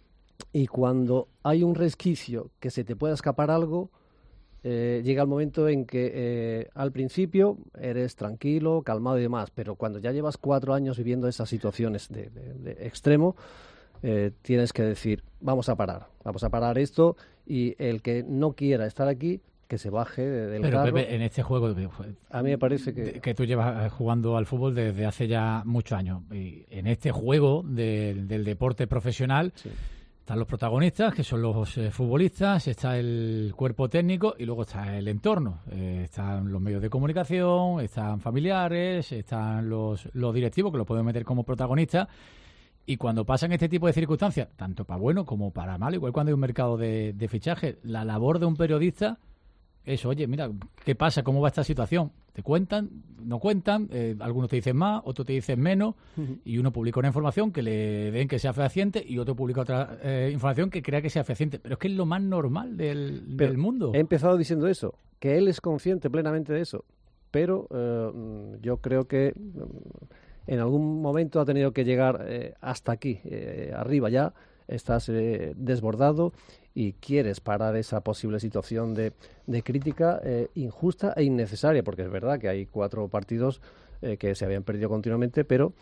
y cuando hay un resquicio que se te pueda escapar algo, llega el momento en que al principio eres tranquilo, calmado y demás, pero cuando ya llevas 4 años viviendo esas situaciones de extremo, tienes que decir, vamos a parar esto, y el que no quiera estar aquí, que se baje del carro.
Pero Pepe, en este juego,
a mí me parece que
tú llevas jugando al fútbol desde hace ya muchos años, y en este juego del deporte profesional, sí, están los protagonistas, que son los futbolistas, está el cuerpo técnico y luego está el entorno. Están los medios de comunicación, están familiares, están los directivos, que los podemos meter como protagonistas. Y cuando pasan este tipo de circunstancias, tanto para bueno como para mal, igual cuando hay un mercado de fichaje, la labor de un periodista es, oye, mira, ¿qué pasa? ¿Cómo va esta situación? ¿Te cuentan? ¿No cuentan? Algunos te dicen más, otros te dicen menos, y uno publica una información que le den que sea fehaciente y otro publica otra información que crea que sea fehaciente. Pero es que es lo más normal del mundo.
He empezado diciendo eso, que él es consciente plenamente de eso, pero yo creo que en algún momento ha tenido que llegar hasta aquí, arriba ya, estás desbordado y quieres parar esa posible situación de crítica injusta e innecesaria, porque es verdad que hay 4 partidos que se habían perdido continuamente, pero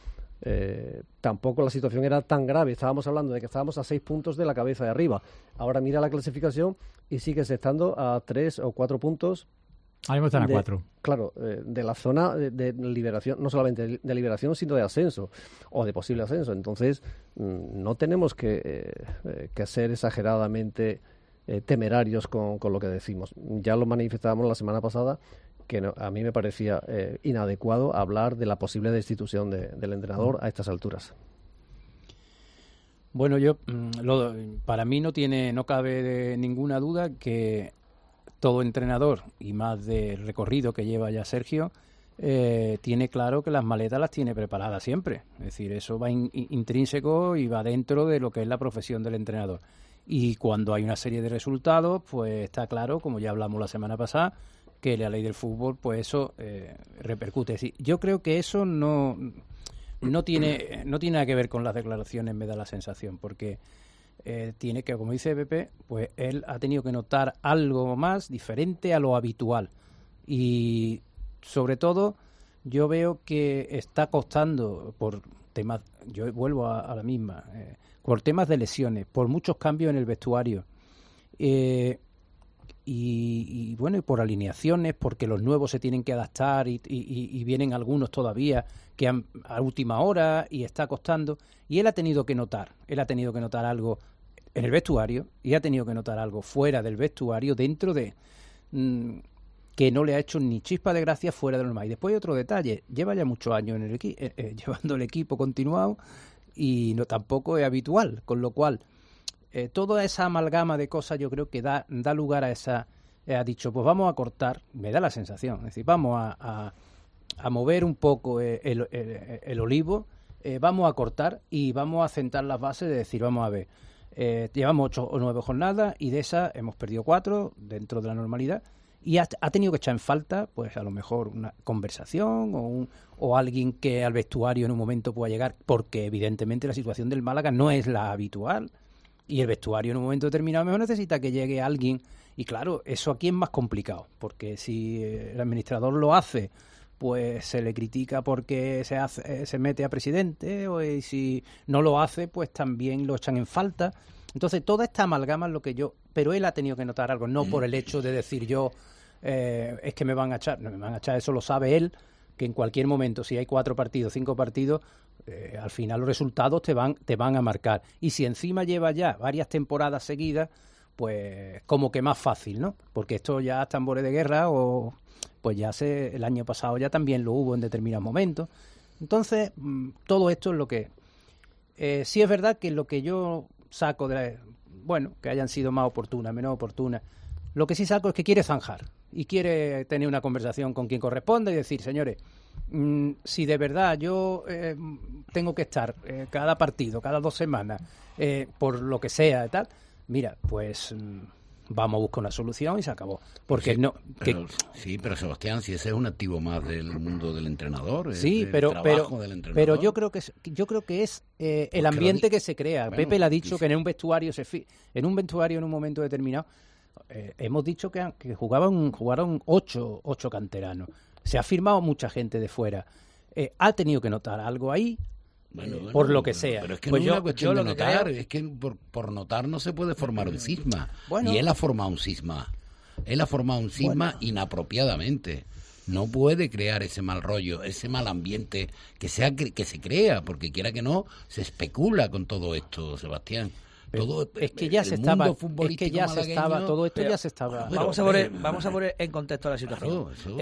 tampoco la situación era tan grave. Estábamos hablando de que estábamos a 6 puntos de la cabeza de arriba. Ahora mira la clasificación y sigues estando a 3 o 4 puntos.
Ahí están a 4.
Claro, de la zona de liberación, no solamente de liberación, sino de ascenso, o de posible ascenso. Entonces, no tenemos que ser exageradamente temerarios con lo que decimos. Ya lo manifestábamos la semana pasada, que a mí me parecía inadecuado hablar de la posible destitución del entrenador a estas alturas.
Bueno, para mí no cabe ninguna duda que todo entrenador, y más de recorrido que lleva ya Sergio, tiene claro que las maletas las tiene preparadas siempre. Es decir, eso va intrínseco y va dentro de lo que es la profesión del entrenador. Y cuando hay una serie de resultados, pues está claro, como ya hablamos la semana pasada, que la ley del fútbol, pues eso repercute. Es decir, yo creo que eso no tiene nada que ver con las declaraciones, me da la sensación, porque tiene que, como dice Pepe, pues él ha tenido que notar algo más diferente a lo habitual, y sobre todo yo veo que está costando por temas, yo vuelvo a la misma, por temas de lesiones, por muchos cambios en el vestuario, y bueno, y por alineaciones, porque los nuevos se tienen que adaptar y vienen algunos todavía que a última hora, y está costando, y él ha tenido que notar algo en el vestuario y ha tenido que notar algo fuera del vestuario, dentro de que no le ha hecho ni chispa de gracia fuera de lo normal. Y después hay otro detalle, lleva ya muchos años en el llevando el equipo continuado, y tampoco es habitual, con lo cual toda esa amalgama de cosas yo creo que da lugar a esa... ha dicho, pues vamos a cortar, me da la sensación, es decir, vamos a mover un poco el olivo, vamos a cortar y vamos a sentar las bases de decir, vamos a ver, llevamos 8 o 9 jornadas y de esas hemos perdido 4 dentro de la normalidad, y ha tenido que echar en falta, pues a lo mejor una conversación o alguien que al vestuario en un momento pueda llegar, porque evidentemente la situación del Málaga no es la habitual, y el vestuario en un momento determinado mejor necesita que llegue alguien, y claro, eso aquí es más complicado, porque si el administrador lo hace, pues se le critica porque se mete a presidente, y si no lo hace, pues también lo echan en falta. Entonces, toda esta amalgama es lo que pero él ha tenido que notar algo, no por el hecho de decir yo, es que me van a echar, no me van a echar, eso lo sabe él, que en cualquier momento, si hay 4 partidos, 5 partidos, al final los resultados te van a marcar. Y si encima lleva ya varias temporadas seguidas, pues como que más fácil, ¿no? Porque esto ya es tambores de guerra, o pues el año pasado ya también lo hubo en determinados momentos. Entonces, todo esto es lo que... sí es verdad que lo que yo saco de... Bueno, que hayan sido más oportunas, menos oportunas. Lo que sí saco es que quiere zanjar y quiere tener una conversación con quien corresponde y decir, señores, si de verdad yo tengo que estar cada partido, cada 2 semanas, por lo que sea y tal, mira, pues vamos a buscar una solución y se acabó. Porque
sí,
no...
pero Sebastián, si ese es un activo más del mundo del entrenador,
sí, pero yo creo que es el ambiente que se crea. Bueno, Pepe le ha dicho que en un vestuario en un momento determinado hemos dicho que jugaron 8 canteranos. Se ha firmado mucha gente de fuera. Ha tenido que notar algo ahí, por lo que sea.
Pero es que pues no es una cuestión de notar, es que por notar no se puede formar un cisma. Bueno, y él ha formado un cisma. Inapropiadamente. No puede crear ese mal rollo, ese mal ambiente que se crea, porque quiera que no, se especula con todo esto, Sebastián. Todo
es que ya se estaba, todo esto ya se estaba.
Vamos a poner en contexto la situación. Claro,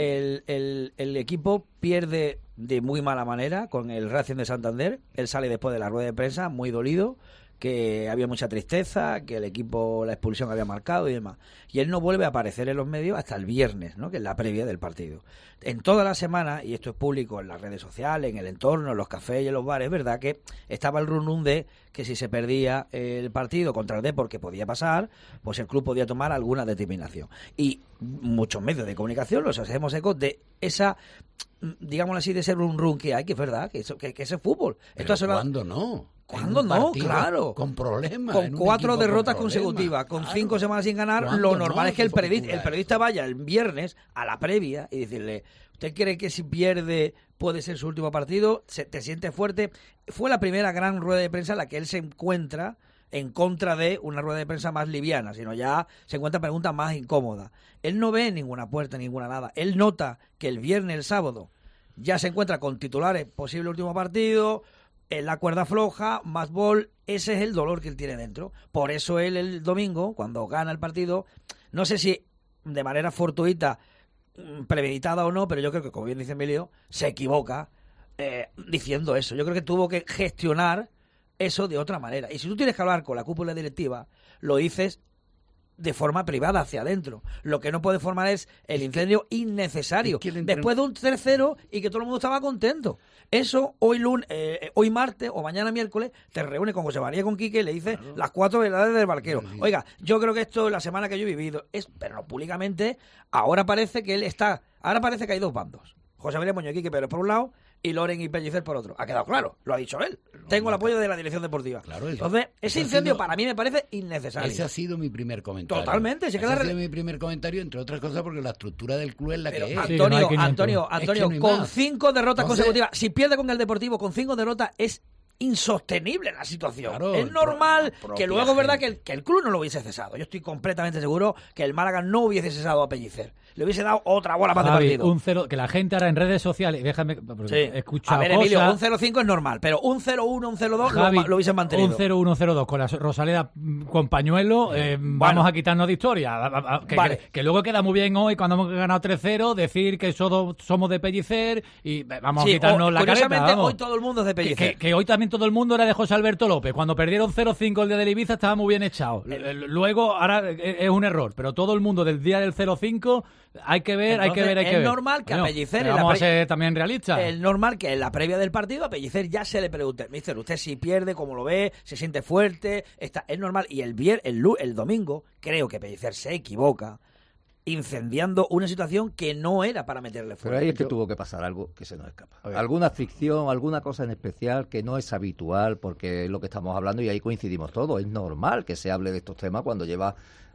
el equipo pierde de muy mala manera con el Racing de Santander. Él sale después de la rueda de prensa muy dolido, que había mucha tristeza, que el equipo, la expulsión había marcado y demás. Y él no vuelve a aparecer en los medios hasta el viernes, ¿no? Que es la previa del partido. En toda la semana, y esto es público en las redes sociales, en el entorno, en los cafés y en los bares, es verdad que estaba el run de que si se perdía el partido contra el Depor, que podía pasar, pues el club podía tomar alguna determinación. Y muchos medios de comunicación los hacemos eco de esa, digámoslo así, de ese run que hay, que es verdad, que ese es fútbol.
Pero ¿cuándo no?
¿Cuándo no? Claro.
Con problemas.
Con 4 derrotas consecutivas, con 5 semanas sin ganar, lo normal es que el periodista vaya el viernes a la previa y decirle, ¿usted cree que si pierde puede ser su último partido? ¿Te sientes fuerte? Fue la primera gran rueda de prensa en la que él se encuentra en contra de una rueda de prensa más liviana, sino ya se encuentra preguntas más incómodas. Él no ve ninguna puerta, ninguna nada. Él nota que el viernes, el sábado, ya se encuentra con titulares, posible último partido, en la cuerda floja, más bol, ese es el dolor que él tiene dentro. Por eso él el domingo, cuando gana el partido, no sé si de manera fortuita, premeditada o no, pero yo creo que, como bien dice Emilio, se equivoca diciendo eso. Yo creo que tuvo que gestionar eso de otra manera. Y si tú tienes que hablar con la cúpula directiva, lo dices de forma privada hacia adentro. Lo que no puede formar es el incendio innecesario. Después de un 3-0 y que todo el mundo estaba contento. Eso hoy martes o mañana miércoles te reúne con José María, con Quique y le dices las 4 verdades del barquero. Oiga, yo creo que esto es la semana que yo he vivido. Pero no, públicamente, ahora parece que hay 2 bandos. José María Moño y Quique Pérez por un lado y Loren y Pellicer por otro. Ha quedado claro, lo ha dicho él. Tengo el apoyo de la dirección deportiva. Claro, entonces, ese incendio para mí me parece innecesario.
Ese ha sido mi primer comentario.
Totalmente.
Ese ha sido mi primer comentario, entre otras cosas, porque la estructura del club es la que es.
Antonio, con 5 derrotas consecutivas, si pierde con el Deportivo con 5 derrotas, es insostenible la situación. Claro, es normal que luego es verdad que el club no lo hubiese cesado. Yo estoy completamente seguro que el Málaga no hubiese cesado a Pellicer. Le hubiese dado otra bola más de partido.
Un 0, que la gente ahora en redes sociales, déjame, escucha.
A ver, Emilio, un 0-5 es normal, pero un 0-1, un 0-2 lo hubiesen mantenido.
Un 0-1, 0-2 con la Rosaleda con pañuelo, vamos a quitarnos de historia. Que luego queda muy bien hoy, cuando hemos ganado 3-0, decir que somos de Pellicer y vamos a quitarnos la careta.
Curiosamente, hoy todo el mundo es de Pellicer.
Que hoy también todo el mundo era de José Alberto López. Cuando perdieron 0-5 el día del Ibiza estaba muy bien echado. Luego, ahora es un error, pero todo el mundo del día del 0-5 hay que ver. Es
normal que a Pellicer...
Vamos a ser también realistas.
Es normal que en la previa del partido a Pellicer ya se le pregunte, mister, usted si pierde, ¿cómo lo ve? ¿Se siente fuerte? Es normal. Y el domingo creo que Pellicer se equivoca incendiando una situación que no era para meterle fuego.
Pero ahí es que tuvo que pasar algo que se nos escapa. Alguna fricción, alguna cosa en especial que no es habitual, porque es lo que estamos hablando y ahí coincidimos todos. Es normal que se hable de estos temas cuando lleva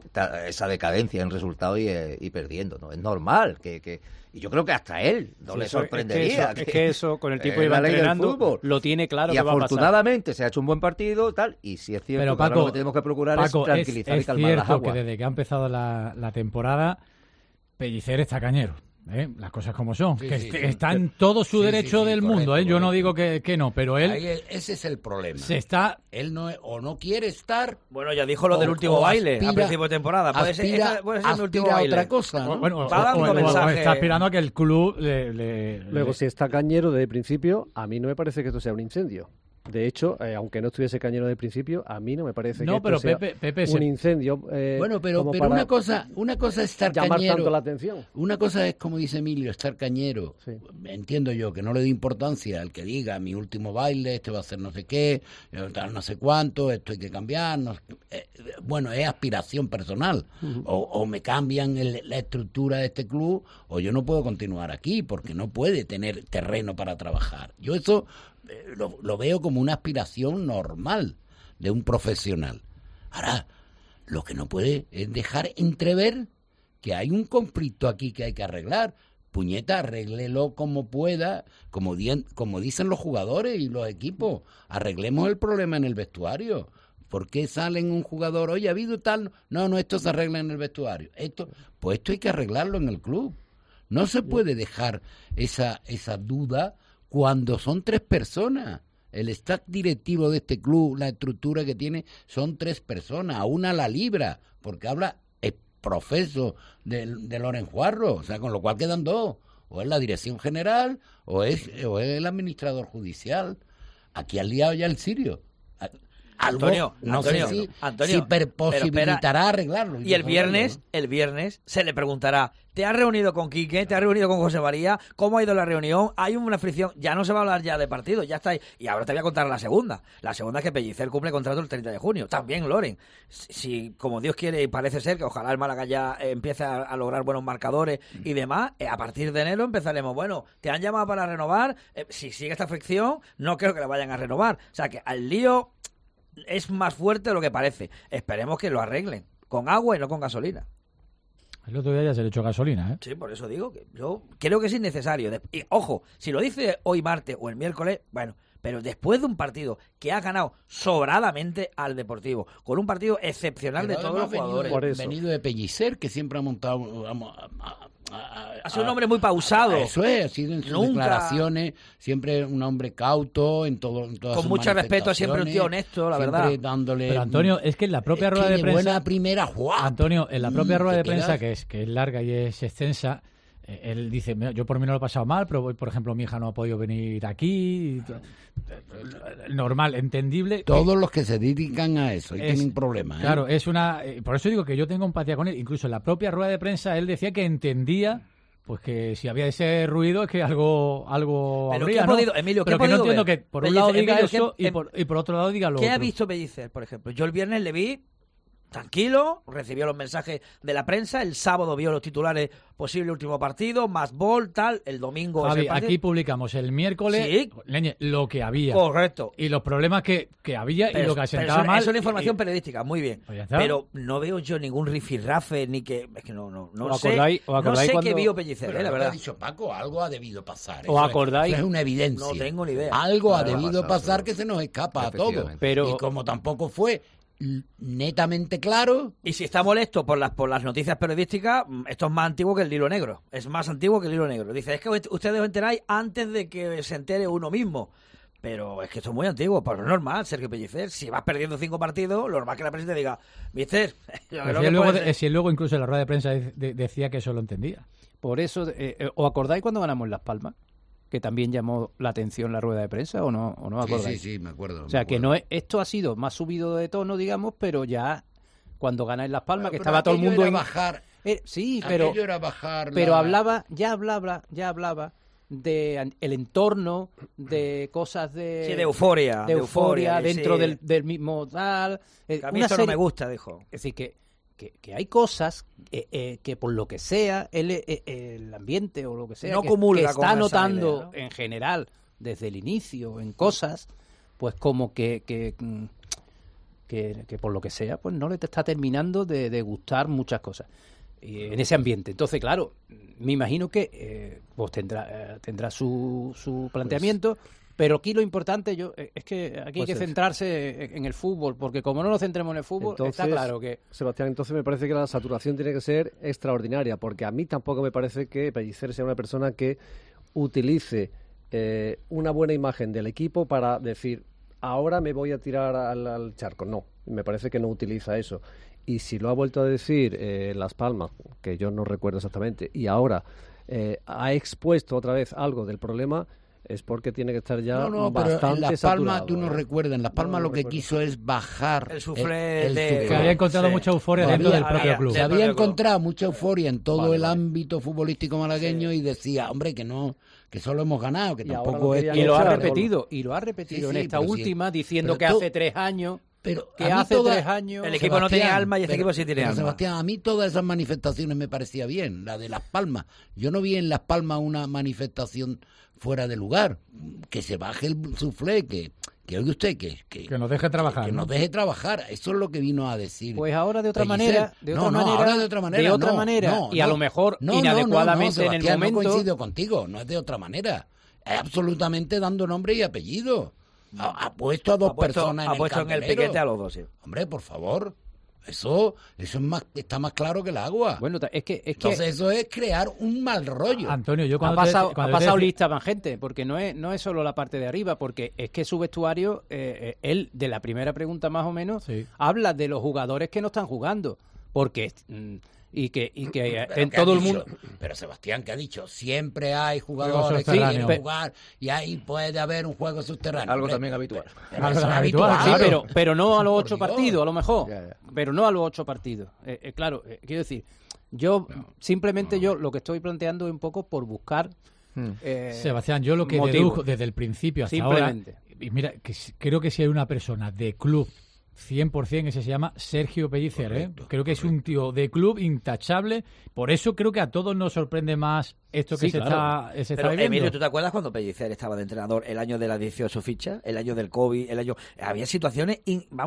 esa decadencia en resultados y perdiendo, ¿no? Es normal y yo creo que hasta él no le sorprendería.
Es que eso con el tipo que iba entrenando lo tiene claro
y
que va a pasar.
Y afortunadamente se ha hecho un buen partido tal, y si es cierto,
pero Paco,
lo que tenemos que procurar es tranquilizar y calmar las aguas.
Que desde que ha empezado la temporada Pellicer está cañero. Las cosas como son.
Sí,
que
sí,
está en todo su derecho del
correcto,
mundo. Yo no digo que no, pero él...
Ahí ese es el problema.
Él
no quiere estar...
Bueno, ya dijo lo del último baile a principio de temporada. Puede ser mi último baile.
Otra cosa, ¿no?
Bueno,
va dando mensaje.
Está aspirando a que el club
Luego, si está Cañero desde el principio, a mí no me parece que esto sea un incendio. De hecho, aunque no estuviese Cañero de principio, a mí no me parece que esto sea un incendio.
Bueno, pero una cosa es estar
llamar
Cañero.
Tanto la atención.
Una cosa es, como dice Emilio, estar Cañero. Sí. Entiendo yo que no le dé importancia al que diga mi último baile, este va a hacer no sé qué, no sé cuánto, esto hay que cambiar. Bueno, es aspiración personal. O me cambian la estructura de este club, o yo no puedo continuar aquí, porque no puede tener terreno para trabajar. Yo eso lo veo como una aspiración normal de un profesional. Ahora, lo que no puede es dejar entrever que hay un conflicto aquí que hay que arreglar. Puñeta, arréglelo como pueda, como dicen los jugadores y los equipos. Arreglemos el problema en el vestuario. ¿Por qué salen un jugador? Oye, ¿ha habido tal? No, esto se arregla en el vestuario. Esto hay que arreglarlo en el club. No se puede dejar esa duda cuando son 3 personas. El staff directivo de este club, la estructura que tiene, son 3 personas, a una la libra, porque habla el profeso de Loren Juarro, o sea, con lo cual quedan 2, o es la dirección general o es el administrador judicial. Aquí han liado ya el sirio. Antonio, sé si posibilitará arreglarlo.
Y el viernes se le preguntará, ¿te has reunido con Quique? ¿Te has reunido con José María? ¿Cómo ha ido la reunión? Hay una fricción, ya no se va a hablar ya de partido, ya está ahí. Y ahora te voy a contar la segunda. La segunda es que Pellicer cumple contrato el 30 de junio. También Loren. Si como Dios quiere, y parece ser que ojalá el Málaga ya empiece a lograr buenos marcadores y demás, a partir de enero empezaremos. Bueno, ¿te han llamado para renovar? Si sigue esta fricción, no creo que la vayan a renovar. O sea que al lío es más fuerte de lo que parece. Esperemos que lo arreglen con agua y no con gasolina.
El otro día ya se le echó gasolina, ¿eh?
Sí, por eso digo que yo creo que es innecesario. Y ojo, si lo dice hoy martes o el miércoles, bueno, pero después de un partido que ha ganado sobradamente al Deportivo, con un partido excepcional de todos los jugadores.
Venido de Pellicer, que siempre ha montado...
Ha sido un hombre muy pausado.
Eso es, ha sido en sus declaraciones, siempre un hombre cauto en todas
con mucho respeto, siempre un tío honesto, la verdad.
Dándole,
pero Antonio, es que en la propia rueda de prensa...
buena primera jugada.
Antonio, en la propia rueda de prensa, que es larga y es extensa, él dice, yo por mí no lo he pasado mal, pero hoy, por ejemplo, mi hija no ha podido venir aquí. Normal, entendible.
Todos los que se dedican a eso tienen problemas.
Claro, es una... por eso digo que yo tengo empatía con él. Incluso en la propia rueda de prensa él decía que entendía pues que si había ese ruido es que algo
pero
habría,
¿qué ha podido, Emilio,
pero
¿qué
que no entiendo
ver?
que por un lado diga eso y por otro lado diga lo otro.
¿Qué ha visto Pellicer, por ejemplo? Yo el viernes le vi tranquilo, recibió los mensajes de la prensa, el sábado vio los titulares, posible último partido, más bol, tal, el domingo...
Javi, aquí publicamos el miércoles lo que había.
Correcto.
Y los problemas que había y lo que asentaba mal.
Eso es la información periodística, muy bien.
Pues
pero no veo yo ningún rifirrafe, ni que... Es que no sé,
no
sé qué vio Pellicer, la verdad.
Ha dicho Paco, algo ha debido pasar.
¿Os acordáis?
Eso es una evidencia.
No tengo ni idea.
Algo ha debido pasar que se nos escapa a todos. Y como tampoco fue netamente claro.
Y si está molesto por las noticias periodísticas, esto es más antiguo que el hilo negro. Es más antiguo que el hilo negro. Dice, es que ustedes os enteráis antes de que se entere uno mismo. Pero es que esto es muy antiguo, pues es normal, Sergio Pellicer. Si vas perdiendo 5 partidos, lo normal que la prensa te diga, mister...
Si luego incluso en la rueda de prensa decía que eso lo entendía.
Por eso, ¿os acordáis cuando ganamos Las Palmas? Que también llamó la atención la rueda de prensa, ¿o no acordáis?
Sí, me acuerdo.
O sea, que no es, esto ha sido más subido de tono, digamos, pero ya cuando ganáis Las Palmas, que estaba todo el mundo
en... bajar.
Sí, pero
era bajar
pero hablaba de el entorno, de cosas de...
Sí, de euforia.
De euforia dentro del mismo tal...
a mí esto no me gusta, dijo.
Es decir, que hay cosas que por lo que sea el ambiente o lo que sea
no
que está notando idea, ¿no? En general desde el inicio en cosas pues como que por lo que sea pues no le está terminando de gustar muchas cosas en ese ambiente. Entonces claro, me imagino que pues tendrá su planteamiento, Pero aquí lo importante es que aquí
Pues
hay que centrarse en el fútbol, porque como no nos centremos en el fútbol,
entonces,
está claro que...
Sebastián, entonces me parece que la saturación tiene que ser extraordinaria, porque a mí tampoco me parece que Pellicer sea una persona que utilice una buena imagen del equipo para decir, ahora me voy a tirar al charco. No, me parece que no utiliza eso. Y si lo ha vuelto a decir Las Palmas, que yo no recuerdo exactamente, y ahora ha expuesto otra vez algo del problema, es porque tiene que estar ya bastante
pero en Las
saturado,
Palmas tú no recuerdas. En Las Palmas lo que quiso es bajar
el suflé de...
Que había encontrado mucha euforia dentro del propio club.
Se había encontrado mucha euforia en todo el ámbito futbolístico malagueño y decía, hombre, que solo hemos ganado, que tampoco es...
Y lo ha repetido en esta última, diciendo que hace 3 años...
Pero
que hace 3 años...
El equipo no tiene alma y este equipo sí tiene alma.
Sebastián, a mí todas esas manifestaciones me parecía bien. La de Las Palmas. Yo no vi en Las Palmas una manifestación fuera de lugar. Que se baje el suflé, que oiga usted, que
nos deje trabajar.
Que nos deje trabajar. Eso es lo que vino a decir.
Pues ahora de otra manera.
Ahora de otra manera.
Y a lo mejor inadecuadamente en el momento...
No coincido contigo, no es de otra manera. Es absolutamente dando nombre y apellido. Ha puesto a dos personas
en el piquete a los dos, sí.
Hombre, por favor. Eso es está más claro que el agua.
Bueno,
entonces eso es crear un mal rollo.
Antonio, yo
cuando ha pasado lista más gente, porque no es solo la parte de arriba, porque es que su vestuario, él, de la primera pregunta más o menos, habla de los jugadores que no están jugando, porque... Y que en todo el mundo...
Pero Sebastián, ¿qué ha dicho? Siempre hay jugadores que quieren jugar y ahí puede haber un juego subterráneo.
Algo también habitual.
Sí, pero no a los 8 partidos, a lo mejor. Pero no a los 8 partidos. Claro, quiero decir, yo lo que estoy planteando es un poco por buscar...
Sebastián, yo lo que dedujo desde el principio hasta ahora... Y mira, creo que si hay una persona de club 100%, ese se llama Sergio Pellicer. Correcto, creo que es un tío de club intachable. Por eso creo que a todos nos sorprende más esto que se está viendo.
Emilio, ¿tú te acuerdas cuando Pellicer estaba de entrenador el año de las 18 fichas, el año del COVID, había situaciones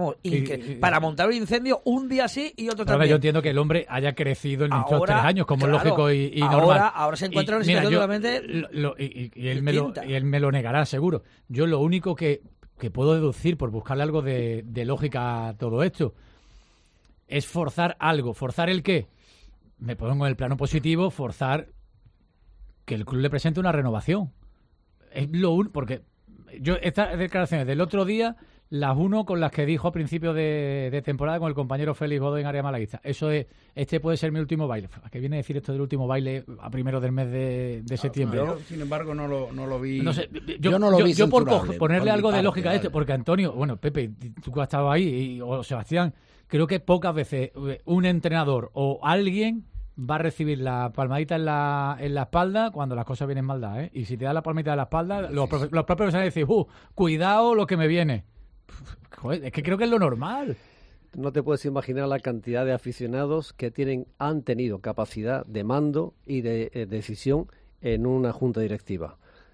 para montar un incendio un día sí y otro también?
Yo entiendo que el hombre haya crecido en estos 3 años, como es lógico y normal.
Ahora se encuentra en una situación totalmente
y él me lo negará seguro. Yo lo único que puedo deducir, por buscarle algo de lógica a todo esto, es forzar algo. ¿Forzar el qué? Me pongo en el plano positivo, forzar que el club le presente una renovación. Es lo único, porque yo estas declaraciones del otro día las uno con las que dijo a principio de temporada con el compañero Félix Godoy en área malaguista. Eso de, este puede ser mi último baile. ¿A qué viene a decir esto del último baile a primero del mes de septiembre?
Yo, sin embargo, no lo vi.
No sé,
yo no lo vi.
Yo por ponerle algo de lógica a esto, porque Antonio, bueno, Pepe, tú has estado ahí, o Sebastián, creo que pocas veces un entrenador o alguien va a recibir la palmadita en la espalda cuando las cosas vienen mal dadas, ¿eh? Y si te da la palmadita en la espalda, los propios van a decir, cuidado lo que me viene. Joder, es que creo que es lo normal.
No te puedes imaginar la cantidad de aficionados que han tenido capacidad de mando y de decisión en una junta directiva.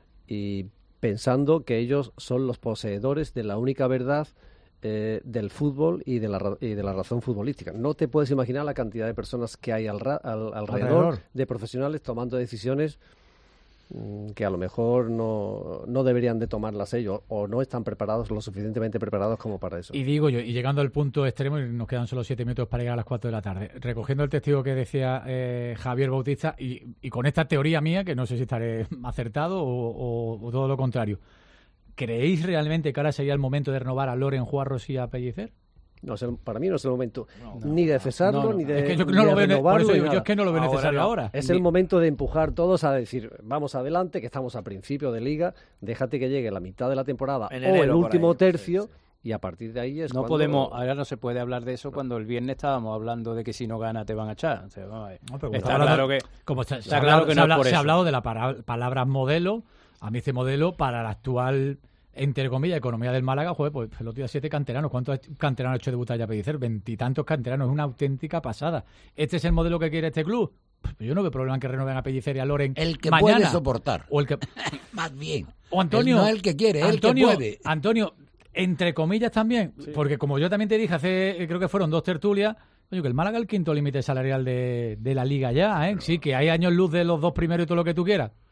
Y pensando que ellos son los poseedores de la única verdad del fútbol y de la razón futbolística. No te puedes imaginar la cantidad de personas que hay alrededor de profesionales tomando decisiones que a lo mejor no deberían de tomarlas ellos o no están preparados, lo suficientemente preparados como para eso.
Y digo yo, y llegando al punto extremo, y nos quedan solo 7 minutos para llegar a las 4 de la tarde, recogiendo el testigo que decía Javier Bautista y con esta teoría mía, que no sé si estaré acertado o todo lo contrario, ¿creéis realmente que ahora sería el momento de renovar a Loren, Juarros y a Pellicer?
No, para mí no es el momento ni de cesarlo, ni de
es que yo no lo veo, por eso digo, yo es que no lo veo necesario ahora.
Es el momento de empujar todos a decir, vamos adelante, que estamos a principio de liga, déjate que llegue la mitad de la temporada o el último tercio, y a partir de ahí es
ahora no se puede hablar de eso cuando el viernes estábamos hablando de que si no gana te van a echar. O sea, está claro que se ha
hablado de la palabra modelo. A mí este modelo para la actual, entre comillas, economía del Málaga, joder, pues el otro día 7 canteranos. ¿Cuántos canteranos ha hecho debutar ya Pellicer? 20 y tantos canteranos, es una auténtica pasada. ¿Este es el modelo que quiere este club? Pues yo no veo problema en que renueven a Pellicer y a Loren
el que
mañana.
Puede soportar.
O el que...
Más bien.
O Antonio.
No el que quiere, el que puede.
Antonio, entre comillas también, porque como yo también te dije creo que fueron 2 tertulias, que el Málaga es el quinto límite salarial de la liga ya, ¿eh? Sí, que hay años luz de los 2 primeros y todo lo que tú quieras.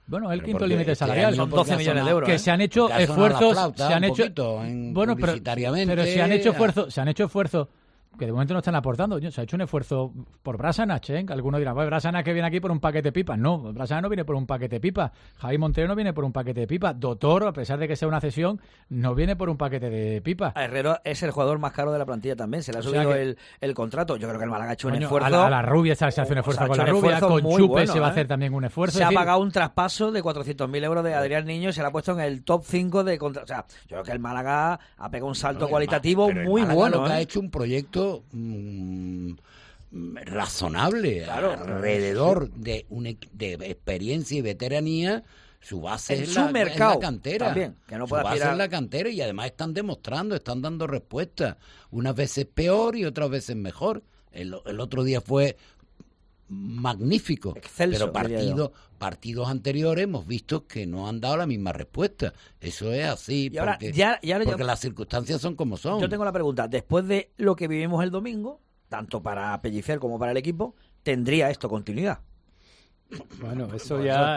Bueno, el quinto límite salarial.
Son 12 millones de euros.
Que se han hecho esfuerzos. Se han hecho.
Bueno, pero
se han hecho esfuerzos. Que de momento no están aportando. Se ha hecho un esfuerzo por Brasanac, ¿eh? Algunos dirán, pues Brasanac que viene aquí por un paquete de pipas. No, Brasanac no viene por un paquete de pipas. Javi Montero no viene por un paquete de pipas. Dotor, a pesar de que sea una cesión, no viene por un paquete de pipas.
Herrero es el jugador más caro de la plantilla también. Se le ha subido el contrato. Yo creo que el Málaga ha hecho un esfuerzo.
A la Rubia se hace un esfuerzo con la Rubia. Con Chupe bueno, se va a hacer también un esfuerzo.
Se ha pagado un traspaso de 400.000 euros de Adrián Niño y se le ha puesto en el top 5 de contrato. O sea, yo creo que el Málaga ha pegado un salto cualitativo muy bueno.
Lo que ha hecho un proyecto razonable, claro, alrededor de experiencia y veteranía. Su base
en
es
su
la cantera
también, que no
su base
aspirar.
Es la cantera, y además están demostrando, están dando respuestas, unas veces peor y otras veces mejor. El otro día fue magnífico,
excelso,
pero partidos anteriores hemos visto que no han dado la misma respuesta. Eso es así,
y ahora,
porque las circunstancias son como son.
Yo tengo la pregunta, después de lo que vivimos el domingo, tanto para Pellicer como para el equipo, ¿tendría esto continuidad?
Bueno, eso ya...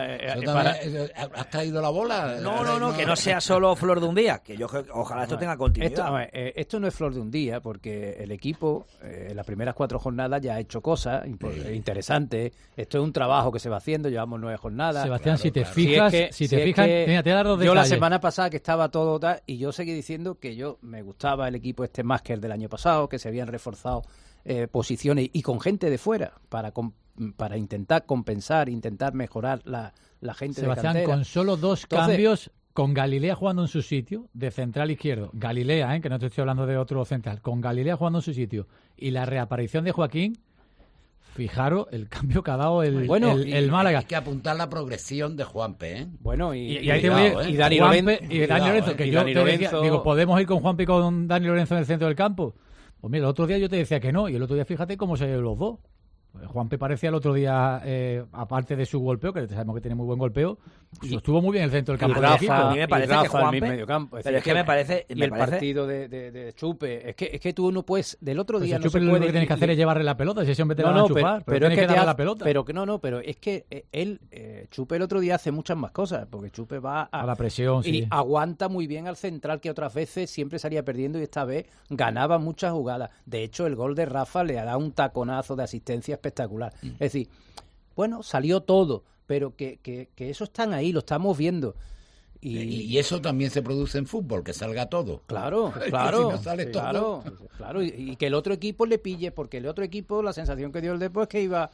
¿Has traído la bola?
No, que no sea solo flor de un día, que ojalá esto tenga continuidad.
Esto no es flor de un día, porque el equipo en las primeras 4 jornadas ya ha hecho cosas interesantes. Esto es un trabajo que se va haciendo, llevamos 9 jornadas.
Sebastián, si te fijas, mira, te voy a dar los detalles.
Yo la semana pasada que estaba todo tal, y yo seguí diciendo que me gustaba el equipo más que el del año pasado, que se habían reforzado posiciones y con gente de fuera para intentar compensar, intentar mejorar la gente
Sebastián,
de cantera.
con solo 2 cambios, con Galilea jugando en su sitio, de central izquierdo, Galilea, que no te estoy hablando de otro central, con Galilea jugando en su sitio, y la reaparición de Joaquín, fijaros el cambio que ha dado el Málaga.
Hay que apuntar la progresión de Juanpe, ¿eh?
Bueno,
y Dani Lorenzo, que yo te decía, digo, ¿podemos ir con Juanpe y con Dani Lorenzo en el centro del campo? Pues mira, el otro día yo te decía que no, y el otro día fíjate cómo se los dos. Juanpe parecía el otro día, aparte de su golpeo, que sabemos que tiene muy buen golpeo, estuvo muy bien el centro del campo del equipo.
A mí me parece que Juanpe,
medio campo.
Pero es que me parece...
Y el partido de Chupe, es que tú no puedes... Del otro día no
Chupe
se puede...
Lo que tienes que hacer es llevarle la pelota, si ese hombre te la va a chupar, pero es que darle la pelota.
Pero es que Chupe el otro día hace muchas más cosas, porque Chupe va
a la presión,
y aguanta muy bien al central, que otras veces siempre salía perdiendo y esta vez ganaba muchas jugadas. De hecho, el gol de Rafa le ha dado un taconazo de asistencia espectacular. Es decir, bueno, salió todo, pero que eso están ahí, lo estamos viendo.
Y eso también se produce en fútbol, que salga todo.
Claro,
si no sale
claro. Y que el otro equipo le pille, porque el otro equipo, la sensación que dio el Depor es que iba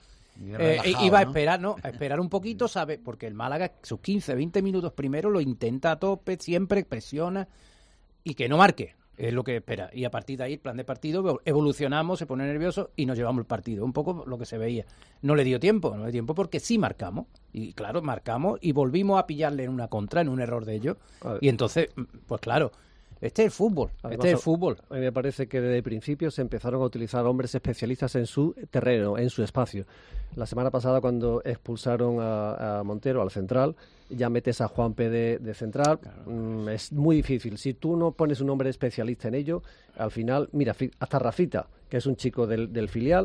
a esperar, a esperar un poquito, ¿sabe? Porque el Málaga, sus 15, 20 minutos primero, lo intenta a tope, siempre presiona y que no marque. Es lo que espera. Y a partir de ahí, el plan de partido, evolucionamos, se pone nervioso y nos llevamos el partido. Un poco lo que se veía. No le dio tiempo porque sí marcamos. Y claro, marcamos y volvimos a pillarle en una contra, en un error de ellos. Y entonces, pues claro, este es el fútbol.
Además, a mí me parece que desde el principio se empezaron a utilizar hombres especialistas en su terreno, en su espacio. La semana pasada, cuando expulsaron a Montero, al central, ya metes a Juanpe de central. Claro. Es muy difícil. Si tú no pones un hombre especialista en ello, al final, mira, hasta Rafita, que es un chico del filial,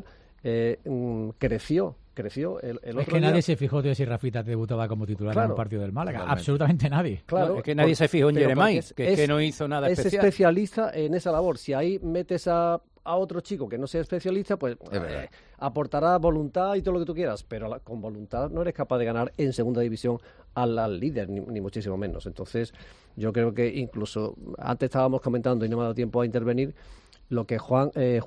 creció el otro
es que nadie se fijó de si Rafita debutaba como titular en un partido del Málaga. Totalmente. Absolutamente nadie.
Claro, es que nadie se fijó en Jeremai, que no hizo nada especial.
Es especialista en esa labor. Si ahí metes a otro chico que no sea especialista, pues aportará voluntad y todo lo que tú quieras, pero con voluntad no eres capaz de ganar en segunda división al líder, ni muchísimo menos. Entonces, yo creo que incluso antes estábamos comentando y no me ha dado tiempo a intervenir lo que Juanpe.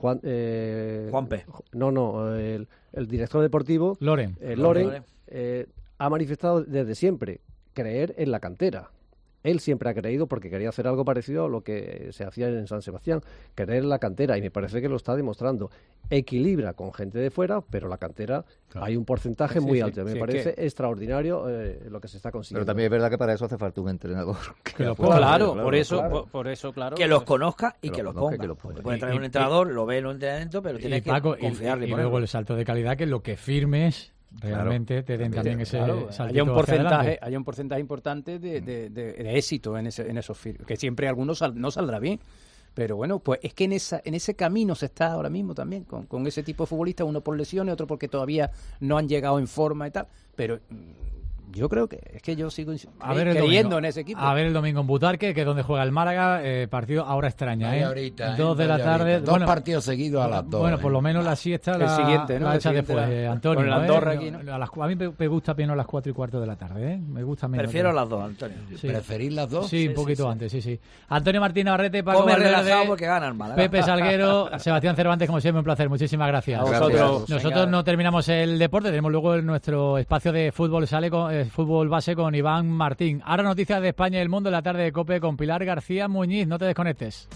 El director deportivo,
Loren,
ha manifestado desde siempre creer en la cantera. Él siempre ha creído, porque quería hacer algo parecido a lo que se hacía en San Sebastián, creer en la cantera, y me parece que lo está demostrando. Equilibra con gente de fuera, pero la cantera hay un porcentaje muy alto. Me parece extraordinario lo que se está consiguiendo.
Pero también es verdad que para eso hace falta un entrenador.
Por eso,
que los conozca y que los ponga. Puede traer un entrenador, lo ve en un entrenamiento, pero tiene que confiarle.
Y luego el salto de calidad, que lo que firmes realmente te den también ese saltito.
Hay un porcentaje importante de éxito en esos firmes, que siempre algunos no saldrá bien. Pero bueno, pues es que en ese camino se está ahora mismo también, con ese tipo de futbolistas, uno por lesiones, otro porque todavía no han llegado en forma y tal. Pero Yo creo que es que yo sigo
creyendo
en ese equipo.
A ver el domingo en Butarque, que es donde juega el Málaga, partido ahora extraña,
Vaya ahorita,
2 de la tarde.
Ahorita. Dos partidos seguidos a las 2.
Bueno, por lo menos la siesta
el siguiente, ¿no?
La echas después, Antonio.
Con el Andorra aquí, ¿no?
A mí me gusta menos las 4:15 de la tarde, ¿eh? Me gusta menos.
Prefiero las 2, Antonio.
Sí.
¿Preferís las 2?
Sí, un poquito antes, sí. Antonio Martín Navarrete, Paco
Come
Valverde,
relajado porque gana el Málaga.
Pepe Salguero, Sebastián Cervantes, como siempre, un placer. Muchísimas gracias. Nosotros no terminamos el deporte, tenemos luego nuestro espacio de fútbol fútbol base con Iván Martín. Ahora noticias de España y el mundo en la tarde de COPE con Pilar García Muñiz. No te desconectes.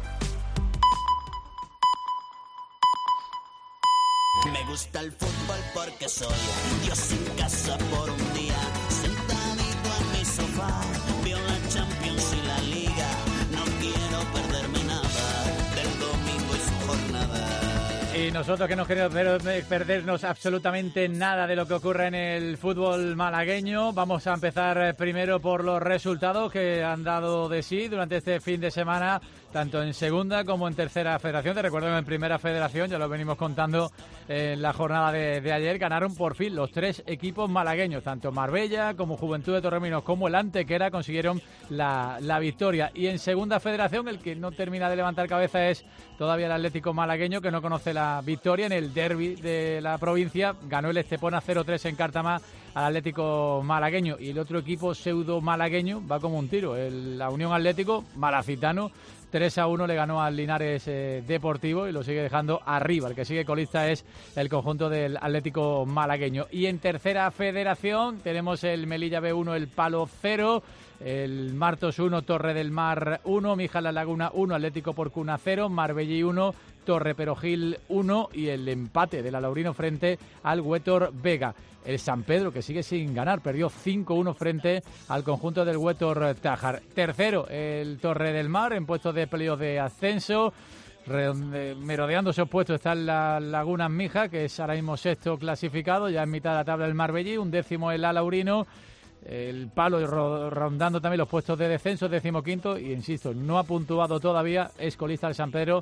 Me gusta el fútbol porque soy Dios en casa por un día, sentadito en mi sofá, veo la Champions y la Liga, no quiero perderme nada del domingo y su jornada.
Y nosotros que no queremos perdernos absolutamente nada de lo que ocurre en el fútbol malagueño, vamos a empezar primero por los resultados que han dado de sí durante este fin de semana, tanto en segunda como en tercera federación. Te recuerdo que en primera federación, ya lo venimos contando en la jornada de ayer, ganaron por fin los 3 equipos malagueños, tanto Marbella como Juventud de Torremolinos como el Antequera consiguieron la victoria. Y en segunda federación, el que no termina de levantar cabeza es todavía el Atlético malagueño, que no conoce la victoria en el derbi de la provincia. Ganó el Estepona 0-3 en Cártama al Atlético malagueño, y el otro equipo pseudo malagueño va como un tiro. La Unión Atlético Malacitano 3-1 le ganó al Linares Deportivo y lo sigue dejando arriba. El que sigue colista es el conjunto del Atlético malagueño. Y en tercera federación tenemos el Melilla B1, el Palo 0, el Martos 1, Torre del Mar 1, Mijas La Laguna 1, Atlético Porcuna 0, Marbellí 1, Torre Perojil 1 y el empate del Alaurino frente al Huétor Vega. El San Pedro, que sigue sin ganar, perdió 5-1 frente al conjunto del Huétor Tájar. Tercero, el Torre del Mar, en puestos de playoff de ascenso. Merodeando esos puestos está la Lagunas Mija, que es ahora mismo sexto clasificado, ya en mitad de la tabla el Marbellí, 11º el Alaurino. El Palo rondando también los puestos de descenso, 15º, y insisto, no ha puntuado todavía, es colista el San Pedro,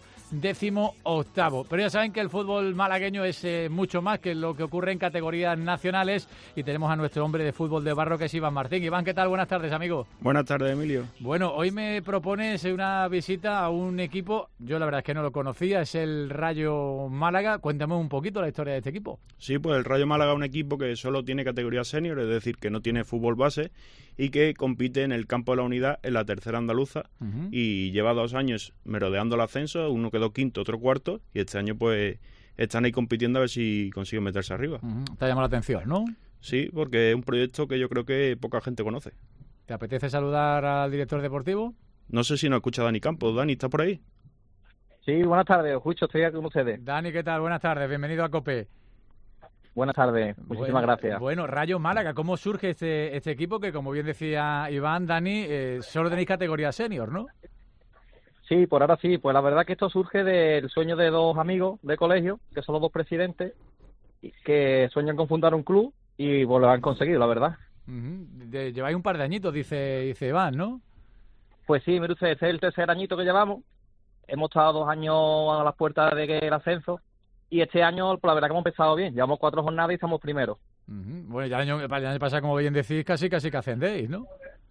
18º. Pero ya saben que el fútbol malagueño es mucho más que lo que ocurre en categorías nacionales, y tenemos a nuestro hombre de fútbol de barro, que es Iván Martín. Iván, ¿qué tal? Buenas tardes, amigo.
Buenas tardes, Emilio.
Bueno, hoy me propones una visita a un equipo, yo la verdad es que no lo conocía, es el Rayo Málaga. Cuéntame un poquito la historia de este equipo.
Sí, pues el Rayo Málaga es un equipo que solo tiene categoría senior, es decir, que no tiene fútbol base, y que compite en el campo de la Unidad en la tercera andaluza, y lleva 2 años merodeando el ascenso. Uno quedó quinto, otro cuarto, y este año pues están ahí compitiendo a ver si consiguen meterse arriba.
Te ha llamado la atención, ¿no?
Sí, porque es un proyecto que yo creo que poca gente conoce.
¿Te apetece saludar al director deportivo?
No sé si nos escucha Dani Campos. Dani, ¿estás por ahí?
Sí, buenas tardes, Justo, estoy aquí con ustedes.
Dani, ¿qué tal? Buenas tardes, bienvenido a COPE.
Buenas tardes, muchísimas gracias.
Bueno, Rayo Málaga, ¿cómo surge este equipo que, como bien decía Iván, Dani, solo tenéis categoría senior, ¿no?
Sí, por ahora sí. Pues la verdad que esto surge del sueño de 2 amigos de colegio, que son los 2 presidentes, que sueñan con fundar un club, y pues lo han conseguido, la verdad.
Lleváis un par de añitos, dice Iván, ¿no?
Pues sí, mire usted, este es el tercer añito que llevamos. Hemos estado 2 años a las puertas del ascenso, y este año, pues la verdad que hemos empezado bien. Llevamos 4 jornadas y estamos primeros.
Bueno, ya el año pasado, como bien decís, casi que ascendéis, ¿no?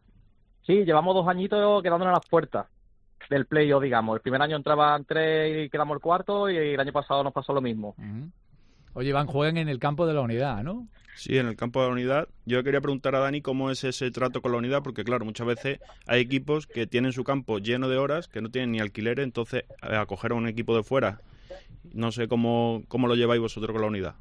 Sí, llevamos 2 añitos quedándonos a las puertas del playoff, digamos. El primer año entraban 3 y quedamos el cuarto, y el año pasado nos pasó lo mismo.
Oye, Iván, juegan en el campo de la Unidad, ¿no?
Sí, en el campo de la Unidad. Yo quería preguntar a Dani cómo es ese trato con la Unidad, porque claro, muchas veces hay equipos que tienen su campo lleno de horas, que no tienen ni alquileres, entonces acoger a un equipo de fuera, no sé cómo lo lleváis vosotros con la Unidad.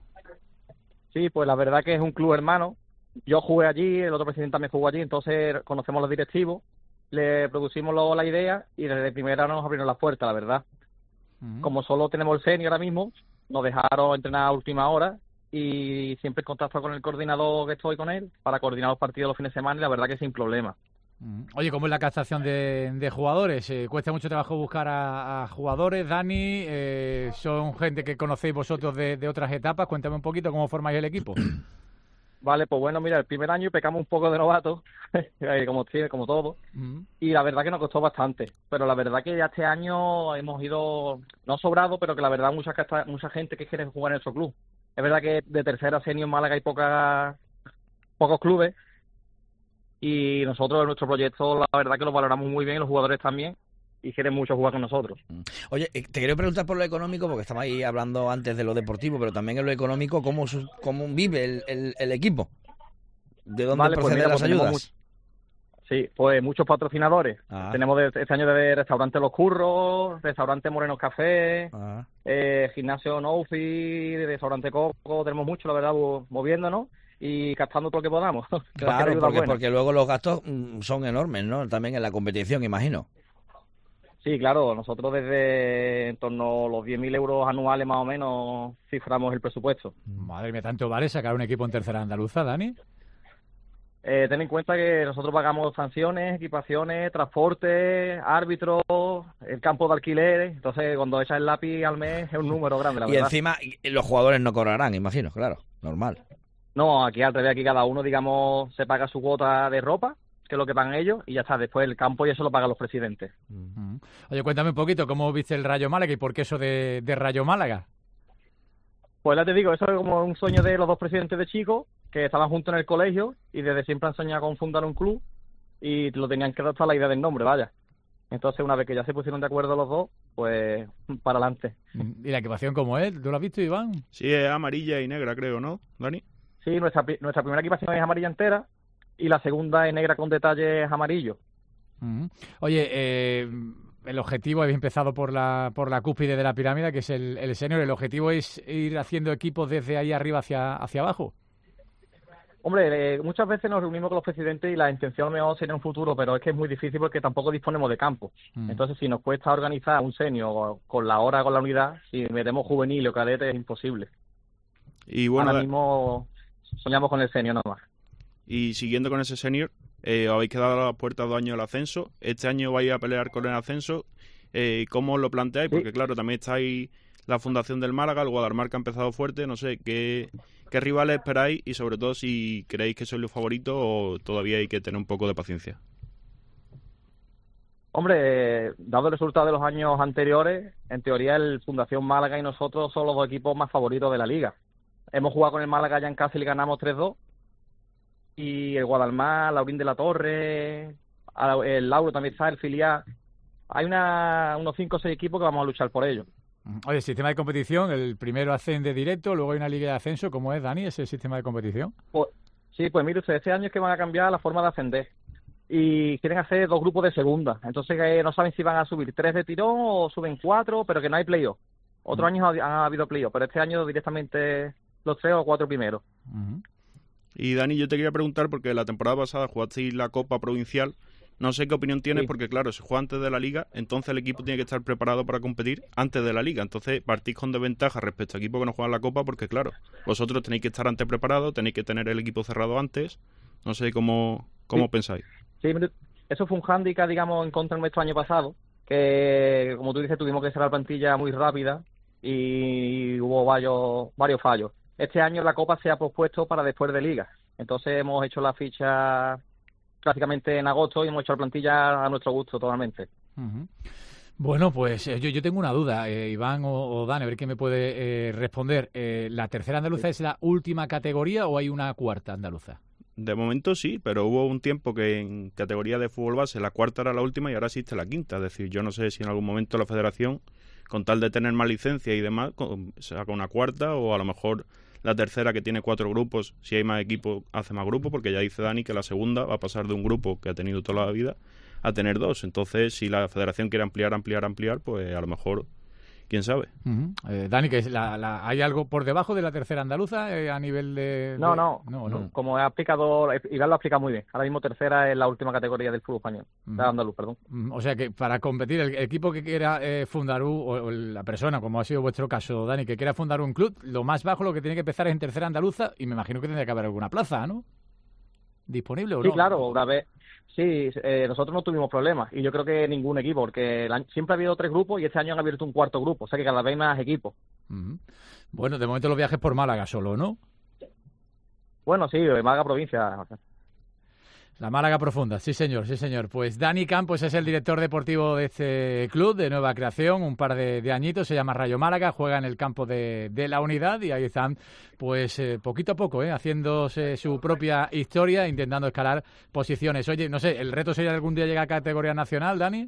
Sí, pues la verdad que es un club hermano. Yo jugué allí, el otro presidente también jugó allí, entonces conocemos a los directivos, le producimos luego la idea, y desde primera nos abrieron las puertas, la verdad. Como solo tenemos el senior ahora mismo, nos dejaron entrenar a última hora, y siempre en contacto con el coordinador, que estoy con él, para coordinar los partidos los fines de semana, y la verdad que sin problema.
Oye, ¿cómo es la captación de jugadores? ¿Cuesta mucho trabajo buscar a jugadores, Dani? ¿Son gente que conocéis vosotros de otras etapas? Cuéntame un poquito cómo formáis el equipo.
Vale, pues bueno, mira, el primer año pecamos un poco de novatos, como todo, y la verdad que nos costó bastante. Pero la verdad que ya este año hemos ido, no sobrado, pero que la verdad mucha gente que quiere jugar en nuestro club. Es verdad que de tercera senior en Málaga hay pocos clubes, y nosotros en nuestro proyecto la verdad que lo valoramos muy bien, los jugadores también, y quieren mucho jugar con nosotros.
Oye, te quería preguntar por lo económico, porque estamos ahí hablando antes de lo deportivo, pero también en lo económico, ¿cómo vive el equipo? ¿De dónde proceden las ayudas?
Sí, pues muchos patrocinadores. Tenemos este año de restaurante Los Curros, restaurante Morenos Café, gimnasio Noufi, restaurante Coco, tenemos mucho, la verdad, moviéndonos y gastando todo lo que podamos.
Claro, porque luego los gastos son enormes, ¿no? También en la competición, imagino.
Sí, claro, nosotros desde en torno a los 10.000 euros anuales más o menos ciframos el presupuesto.
Madre mía, ¿tanto vale sacar un equipo en tercera andaluza, Dani?
Ten en cuenta que nosotros pagamos sanciones, equipaciones, transporte, árbitros, el campo de alquiler. Entonces, cuando echas el lápiz al mes es un número grande, la verdad.
Y encima los jugadores no cobrarán, imagino, claro, normal.
No, aquí al revés, aquí cada uno, digamos, se paga su cuota de ropa, que es lo que pagan ellos, y ya está, después el campo y eso lo pagan los presidentes.
Oye, cuéntame un poquito, ¿cómo viste el Rayo Málaga y por qué eso de Rayo Málaga?
Pues ya te digo, eso es como un sueño de los dos presidentes de chicos, que estaban juntos en el colegio y desde siempre han soñado con fundar un club y lo tenían que adaptar a la idea del nombre, vaya. Entonces, una vez que ya se pusieron de acuerdo los dos, pues para adelante.
¿Y la equipación cómo es? ¿Tú lo has visto, Iván?
Sí, es amarilla y negra, creo, ¿no, Dani?
Sí, nuestra primera equipación es amarilla entera y la segunda es negra con detalles amarillos.
Oye, el objetivo, habéis empezado por la cúspide de la pirámide, que es el senior. ¿El objetivo es ir haciendo equipos desde ahí arriba hacia abajo?
Hombre, muchas veces nos reunimos con los presidentes y la intención mejor sería un futuro, pero es que es muy difícil porque tampoco disponemos de campo. Entonces, si nos cuesta organizar un senior con la hora, con la unidad, si metemos juvenil o cadete es imposible.
Y bueno,
ahora mismo soñamos con el senior nada más.
Y siguiendo con ese senior, habéis quedado a las puertas 2 años del ascenso. Este año vais a pelear con el ascenso. ¿Cómo os lo planteáis? Porque claro, también está ahí la fundación del Málaga, el Guadalmar que ha empezado fuerte. No sé, ¿qué rivales esperáis? Y sobre todo si creéis que sois los favoritos o todavía hay que tener un poco de paciencia.
Hombre, dado el resultado de los años anteriores, en teoría el Fundación Málaga y nosotros somos los dos equipos más favoritos de la liga. Hemos jugado con el Málaga ya en casa y le ganamos 3-2. Y el Guadalmar, Laurín de la Torre, el Lauro también está, el filial. Hay unos 5 o 6 equipos que vamos a luchar por ello.
Oye, sistema de competición, el primero asciende directo, luego hay una liga de ascenso. ¿Cómo es, Dani, ese sistema de competición?
Pues mire usted, este año es que van a cambiar la forma de ascender. Y quieren hacer 2 grupos de segunda. Entonces no saben si van a subir 3 de tirón o suben 4, pero que no hay playoff. Otros años han habido playoff, pero este año directamente los 3 o 4 primeros.
Y Dani, yo te quería preguntar, porque la temporada pasada jugasteis la Copa Provincial, no sé qué opinión tienes, porque claro, se juega antes de la Liga, entonces el equipo tiene que estar preparado para competir antes de la Liga, entonces partís con desventaja respecto a equipos que no juegan la Copa, porque claro, vosotros tenéis que estar antes preparados, tenéis que tener el equipo cerrado antes, no sé cómo pensáis.
Sí, eso fue un hándicap, digamos, en contra nuestro año pasado, que como tú dices, tuvimos que cerrar plantilla muy rápida y hubo varios fallos. Este año la Copa se ha pospuesto para después de Liga. Entonces hemos hecho la ficha prácticamente en agosto y hemos hecho la plantilla a nuestro gusto totalmente.
Bueno, pues yo tengo una duda, Iván o Dan, a ver quién me puede responder. ¿La tercera andaluza es la última categoría o hay una cuarta andaluza?
De momento sí, pero hubo un tiempo que en categoría de fútbol base la cuarta era la última y ahora existe la quinta. Es decir, yo no sé si en algún momento la federación, con tal de tener más licencia y demás, saca una cuarta o a lo mejor la tercera, que tiene 4 grupos, si hay más equipos hace más grupos, porque ya dice Dani que la segunda va a pasar de un grupo que ha tenido toda la vida a tener 2. Entonces, si la federación quiere ampliar, pues a lo mejor, quién sabe.
Dani, que ¿hay algo por debajo de la tercera andaluza a nivel de...?
No. Como ha explicado, Iván lo ha explicado muy bien. Ahora mismo tercera es la última categoría del fútbol español, andaluz, perdón.
O sea que para competir, el equipo que quiera fundar o la persona, como ha sido vuestro caso, Dani, que quiera fundar un club, lo más bajo lo que tiene que empezar es en tercera andaluza y me imagino que tendría que haber alguna plaza, ¿no? ¿Disponible o no?
Sí, claro, una vez... Sí, nosotros no tuvimos problemas y yo creo que ningún equipo, porque siempre ha habido 3 grupos y este año han abierto un 4º grupo, o sea que cada vez más equipos.
Bueno, de momento los viajes por Málaga solo, ¿no?
Bueno, sí, de Málaga provincia.
La Málaga profunda, sí señor, sí señor. Pues Dani Campos es el director deportivo de este club de nueva creación, un par de añitos, se llama Rayo Málaga, juega en el campo de la Unidad y ahí están, pues poquito a poco, haciéndose su propia historia, intentando escalar posiciones. Oye, no sé, ¿el reto sería algún día llegar a categoría nacional, Dani?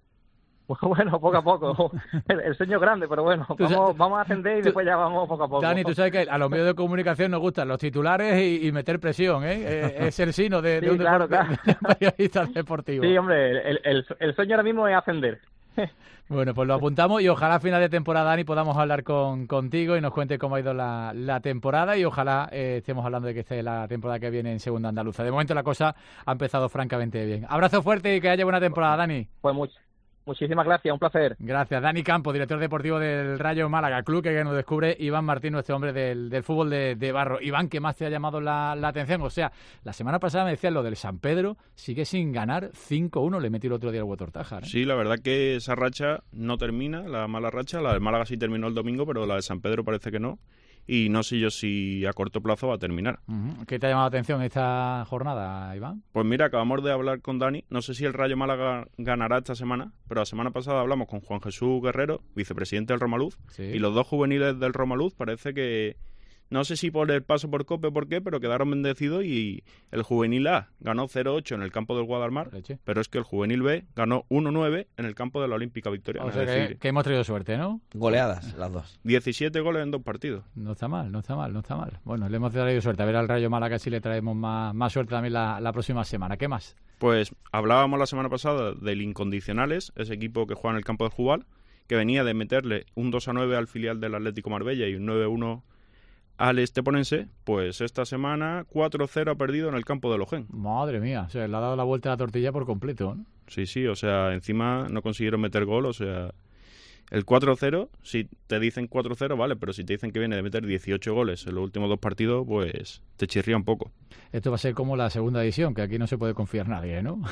Bueno, poco a poco. El sueño es grande, pero bueno, vamos a ascender y después ya vamos poco a poco.
Dani, tú sabes que a los medios de comunicación nos gustan los titulares y meter presión, ¿eh? Es el sino de un periodista deportivo.
Sí, hombre, el sueño ahora mismo es ascender.
Bueno, pues lo apuntamos y ojalá a final de temporada, Dani, podamos hablar contigo y nos cuente cómo ha ido la temporada y ojalá estemos hablando de que esté la temporada que viene en Segunda Andaluza. De momento la cosa ha empezado francamente bien. Abrazo fuerte y que haya buena temporada, Dani.
Pues muchísimas gracias, un placer.
Gracias. Dani Campos, director deportivo del Rayo Málaga, club que nos descubre Iván Martín, nuestro hombre del fútbol de barro. Iván, ¿qué más te ha llamado la atención? O sea, la semana pasada me decías lo del San Pedro, sigue sin ganar 5-1, le metí el otro día al Huetortájar, ¿eh?
Sí, la verdad que esa racha no termina, la mala racha, la del Málaga sí terminó el domingo, pero la de San Pedro parece que no. Y no sé yo si a corto plazo va a terminar.
¿Qué te ha llamado la atención esta jornada, Iván?
Pues mira, acabamos de hablar con Dani. No sé si el Rayo Málaga ganará esta semana, pero la semana pasada hablamos con Juan Jesús Guerrero, vicepresidente del Romaluz, sí. Y los dos juveniles del Romaluz parece que, no sé si por el paso por Cope o por qué, pero quedaron bendecidos y el juvenil A ganó 0-8 en el campo del Guadalmar, pero es que el juvenil B ganó 1-9 en el campo de la Olímpica Victoriana.
O sea que hemos tenido suerte, ¿no?
Goleadas, las dos.
17 goles en 2 partidos.
No está mal. Bueno, le hemos traído suerte. A ver al Rayo Málaga si le traemos más suerte también la próxima semana. ¿Qué más?
Pues hablábamos la semana pasada del Incondicionales, ese equipo que juega en el campo del Jubal, que venía de meterle un 2-9 al filial del Atlético Marbella y un 9-1 al Esteponense, pues esta semana 4-0 ha perdido en el campo del Ojén.
Madre mía, o sea, le ha dado la vuelta a la tortilla por completo, ¿no?
Sí, o sea, encima no consiguieron meter gol, o sea, el 4-0, si te dicen 4-0, vale, pero si te dicen que viene de meter 18 goles en los últimos 2 partidos, pues te chirría un poco.
Esto va a ser como la segunda edición, que aquí no se puede confiar nadie, ¿no?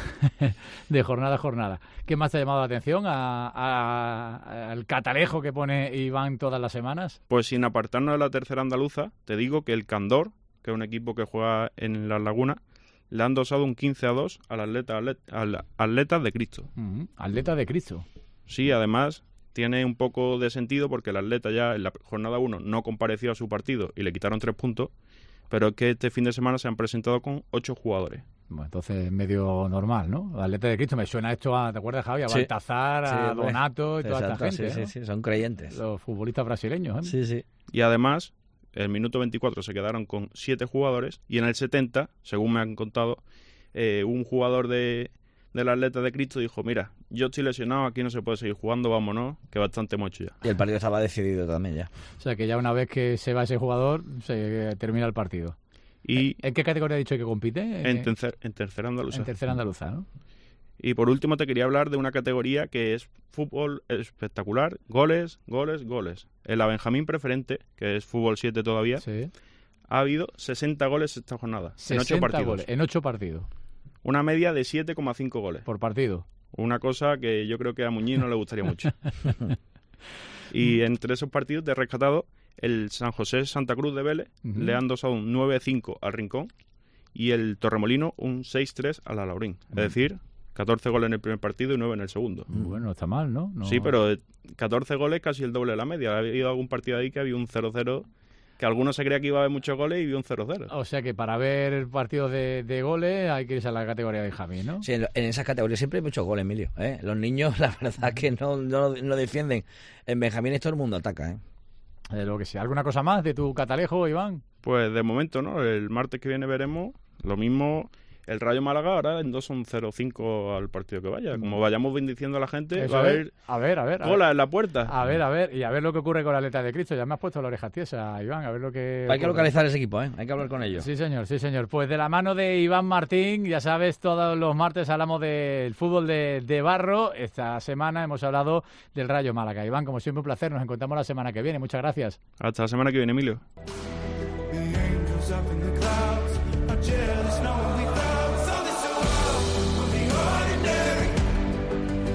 De jornada a jornada. ¿Qué más te ha llamado la atención al catalejo que pone Iván todas las semanas?
Pues sin apartarnos de la tercera andaluza, te digo que el Candor, que es un equipo que juega en Las Lagunas, le han dosado un 15-2 al Atletas de Cristo.
Atletas de Cristo.
Sí, además tiene un poco de sentido porque el Atleta ya en la jornada 1 no compareció a su partido y le quitaron 3 puntos, pero es que este fin de semana se han presentado con 8 jugadores.
Bueno, entonces medio normal, ¿no? Atleta de Cristo, me suena esto a, ¿te acuerdas, Javi? A Baltazar, a Donato y toda esta gente, ¿no?
Sí, son creyentes.
Los futbolistas brasileños, ¿eh?
Sí.
Y además, en el minuto 24 se quedaron con 7 jugadores y en el 70, según me han contado, un jugador del Atleta de Cristo dijo, mira, yo estoy lesionado, aquí no se puede seguir jugando, vámonos, que bastante hemos hecho ya.
Y el partido estaba decidido también ya.
O sea que ya una vez que se va ese jugador, se termina el partido.
Y
¿en qué categoría ha dicho que compite?
En tercera andaluza.
En tercera andaluza, ¿no?
Y por último te quería hablar de una categoría que es fútbol espectacular, goles. En la Benjamín Preferente, que es fútbol 7 todavía,
sí,
ha habido 60 goles esta jornada, en 8 partidos.
Goles, en 8 partidos.
Una media de 7,5 goles.
Por partido.
Una cosa que yo creo que a Muñiz no le gustaría mucho. Y entre esos partidos te he rescatado el San José Santa Cruz de Vélez, le han dosado un 9-5 al Rincón y el Torremolino un 6-3 al Alaurín. Es decir, 14 goles en el primer partido y 9 en el segundo.
Bueno, no está mal, ¿no?
Sí, pero 14 goles casi el doble de la media. Ha habido algún partido ahí que había un 0-0, que algunos se creía que iba a haber muchos goles y vio un 0-0.
O sea que para ver partidos de goles hay que irse a la categoría de Javi, ¿no?
Sí, en esas categorías siempre hay muchos goles, Emilio. Los niños, la verdad que no defienden. En Benjamín todo el mundo ataca,
Lo que sea. ¿Alguna cosa más de tu catalejo, Iván?
Pues de momento, ¿no? El martes que viene veremos lo mismo. El Rayo Málaga ahora en 2 son 0-5 al partido que vaya. Como vayamos bendiciendo a la gente,
eso
va a
haber
cola en la puerta.
A ver, y a ver lo que ocurre con la Atleta de Cristo. Ya me has puesto la oreja tiesa, Iván, a ver lo que...
Hay que localizar ese equipo, hay que hablar con ellos.
Sí, señor. Pues de la mano de Iván Martín, ya sabes, todos los martes hablamos del fútbol de barro. Esta semana hemos hablado del Rayo Málaga. Iván, como siempre, un placer. Nos encontramos la semana que viene. Muchas gracias.
Hasta la semana que viene, Emilio.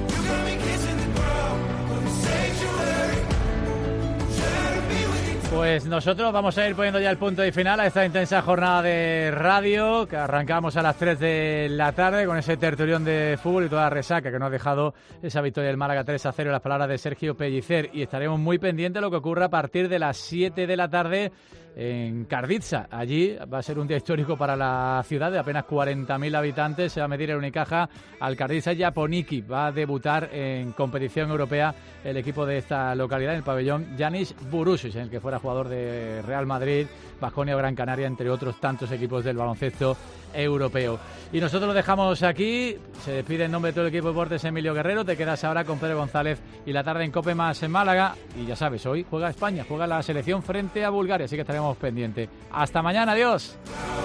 Pues Pues nosotros vamos a ir poniendo ya el punto y final a esta intensa jornada de radio que arrancamos a las 3 de la tarde con ese tertulión de fútbol y toda la resaca que nos ha dejado esa victoria del Málaga 3-0 en las palabras de Sergio Pellicer, y estaremos muy pendientes de lo que ocurra a partir de las 7 de la tarde en Cardizza. Allí va a ser un día histórico para la ciudad, de apenas 40.000 habitantes. Se va a medir el Unicaja al Cardizza Japoniki. Va a debutar en competición europea el equipo de esta localidad en el pabellón Yanis Burusic, en el que fuera jugador de Real Madrid, Baskonia o Gran Canaria, entre otros tantos equipos del baloncesto europeo. Y nosotros lo dejamos aquí. Se despide en nombre de todo el equipo de deportes Emilio Guerrero. Te quedas ahora con Pedro González y la tarde en Cope Más en Málaga. Y ya sabes, hoy juega España, juega la selección frente a Bulgaria, así que estaremos pendientes. Hasta mañana, adiós.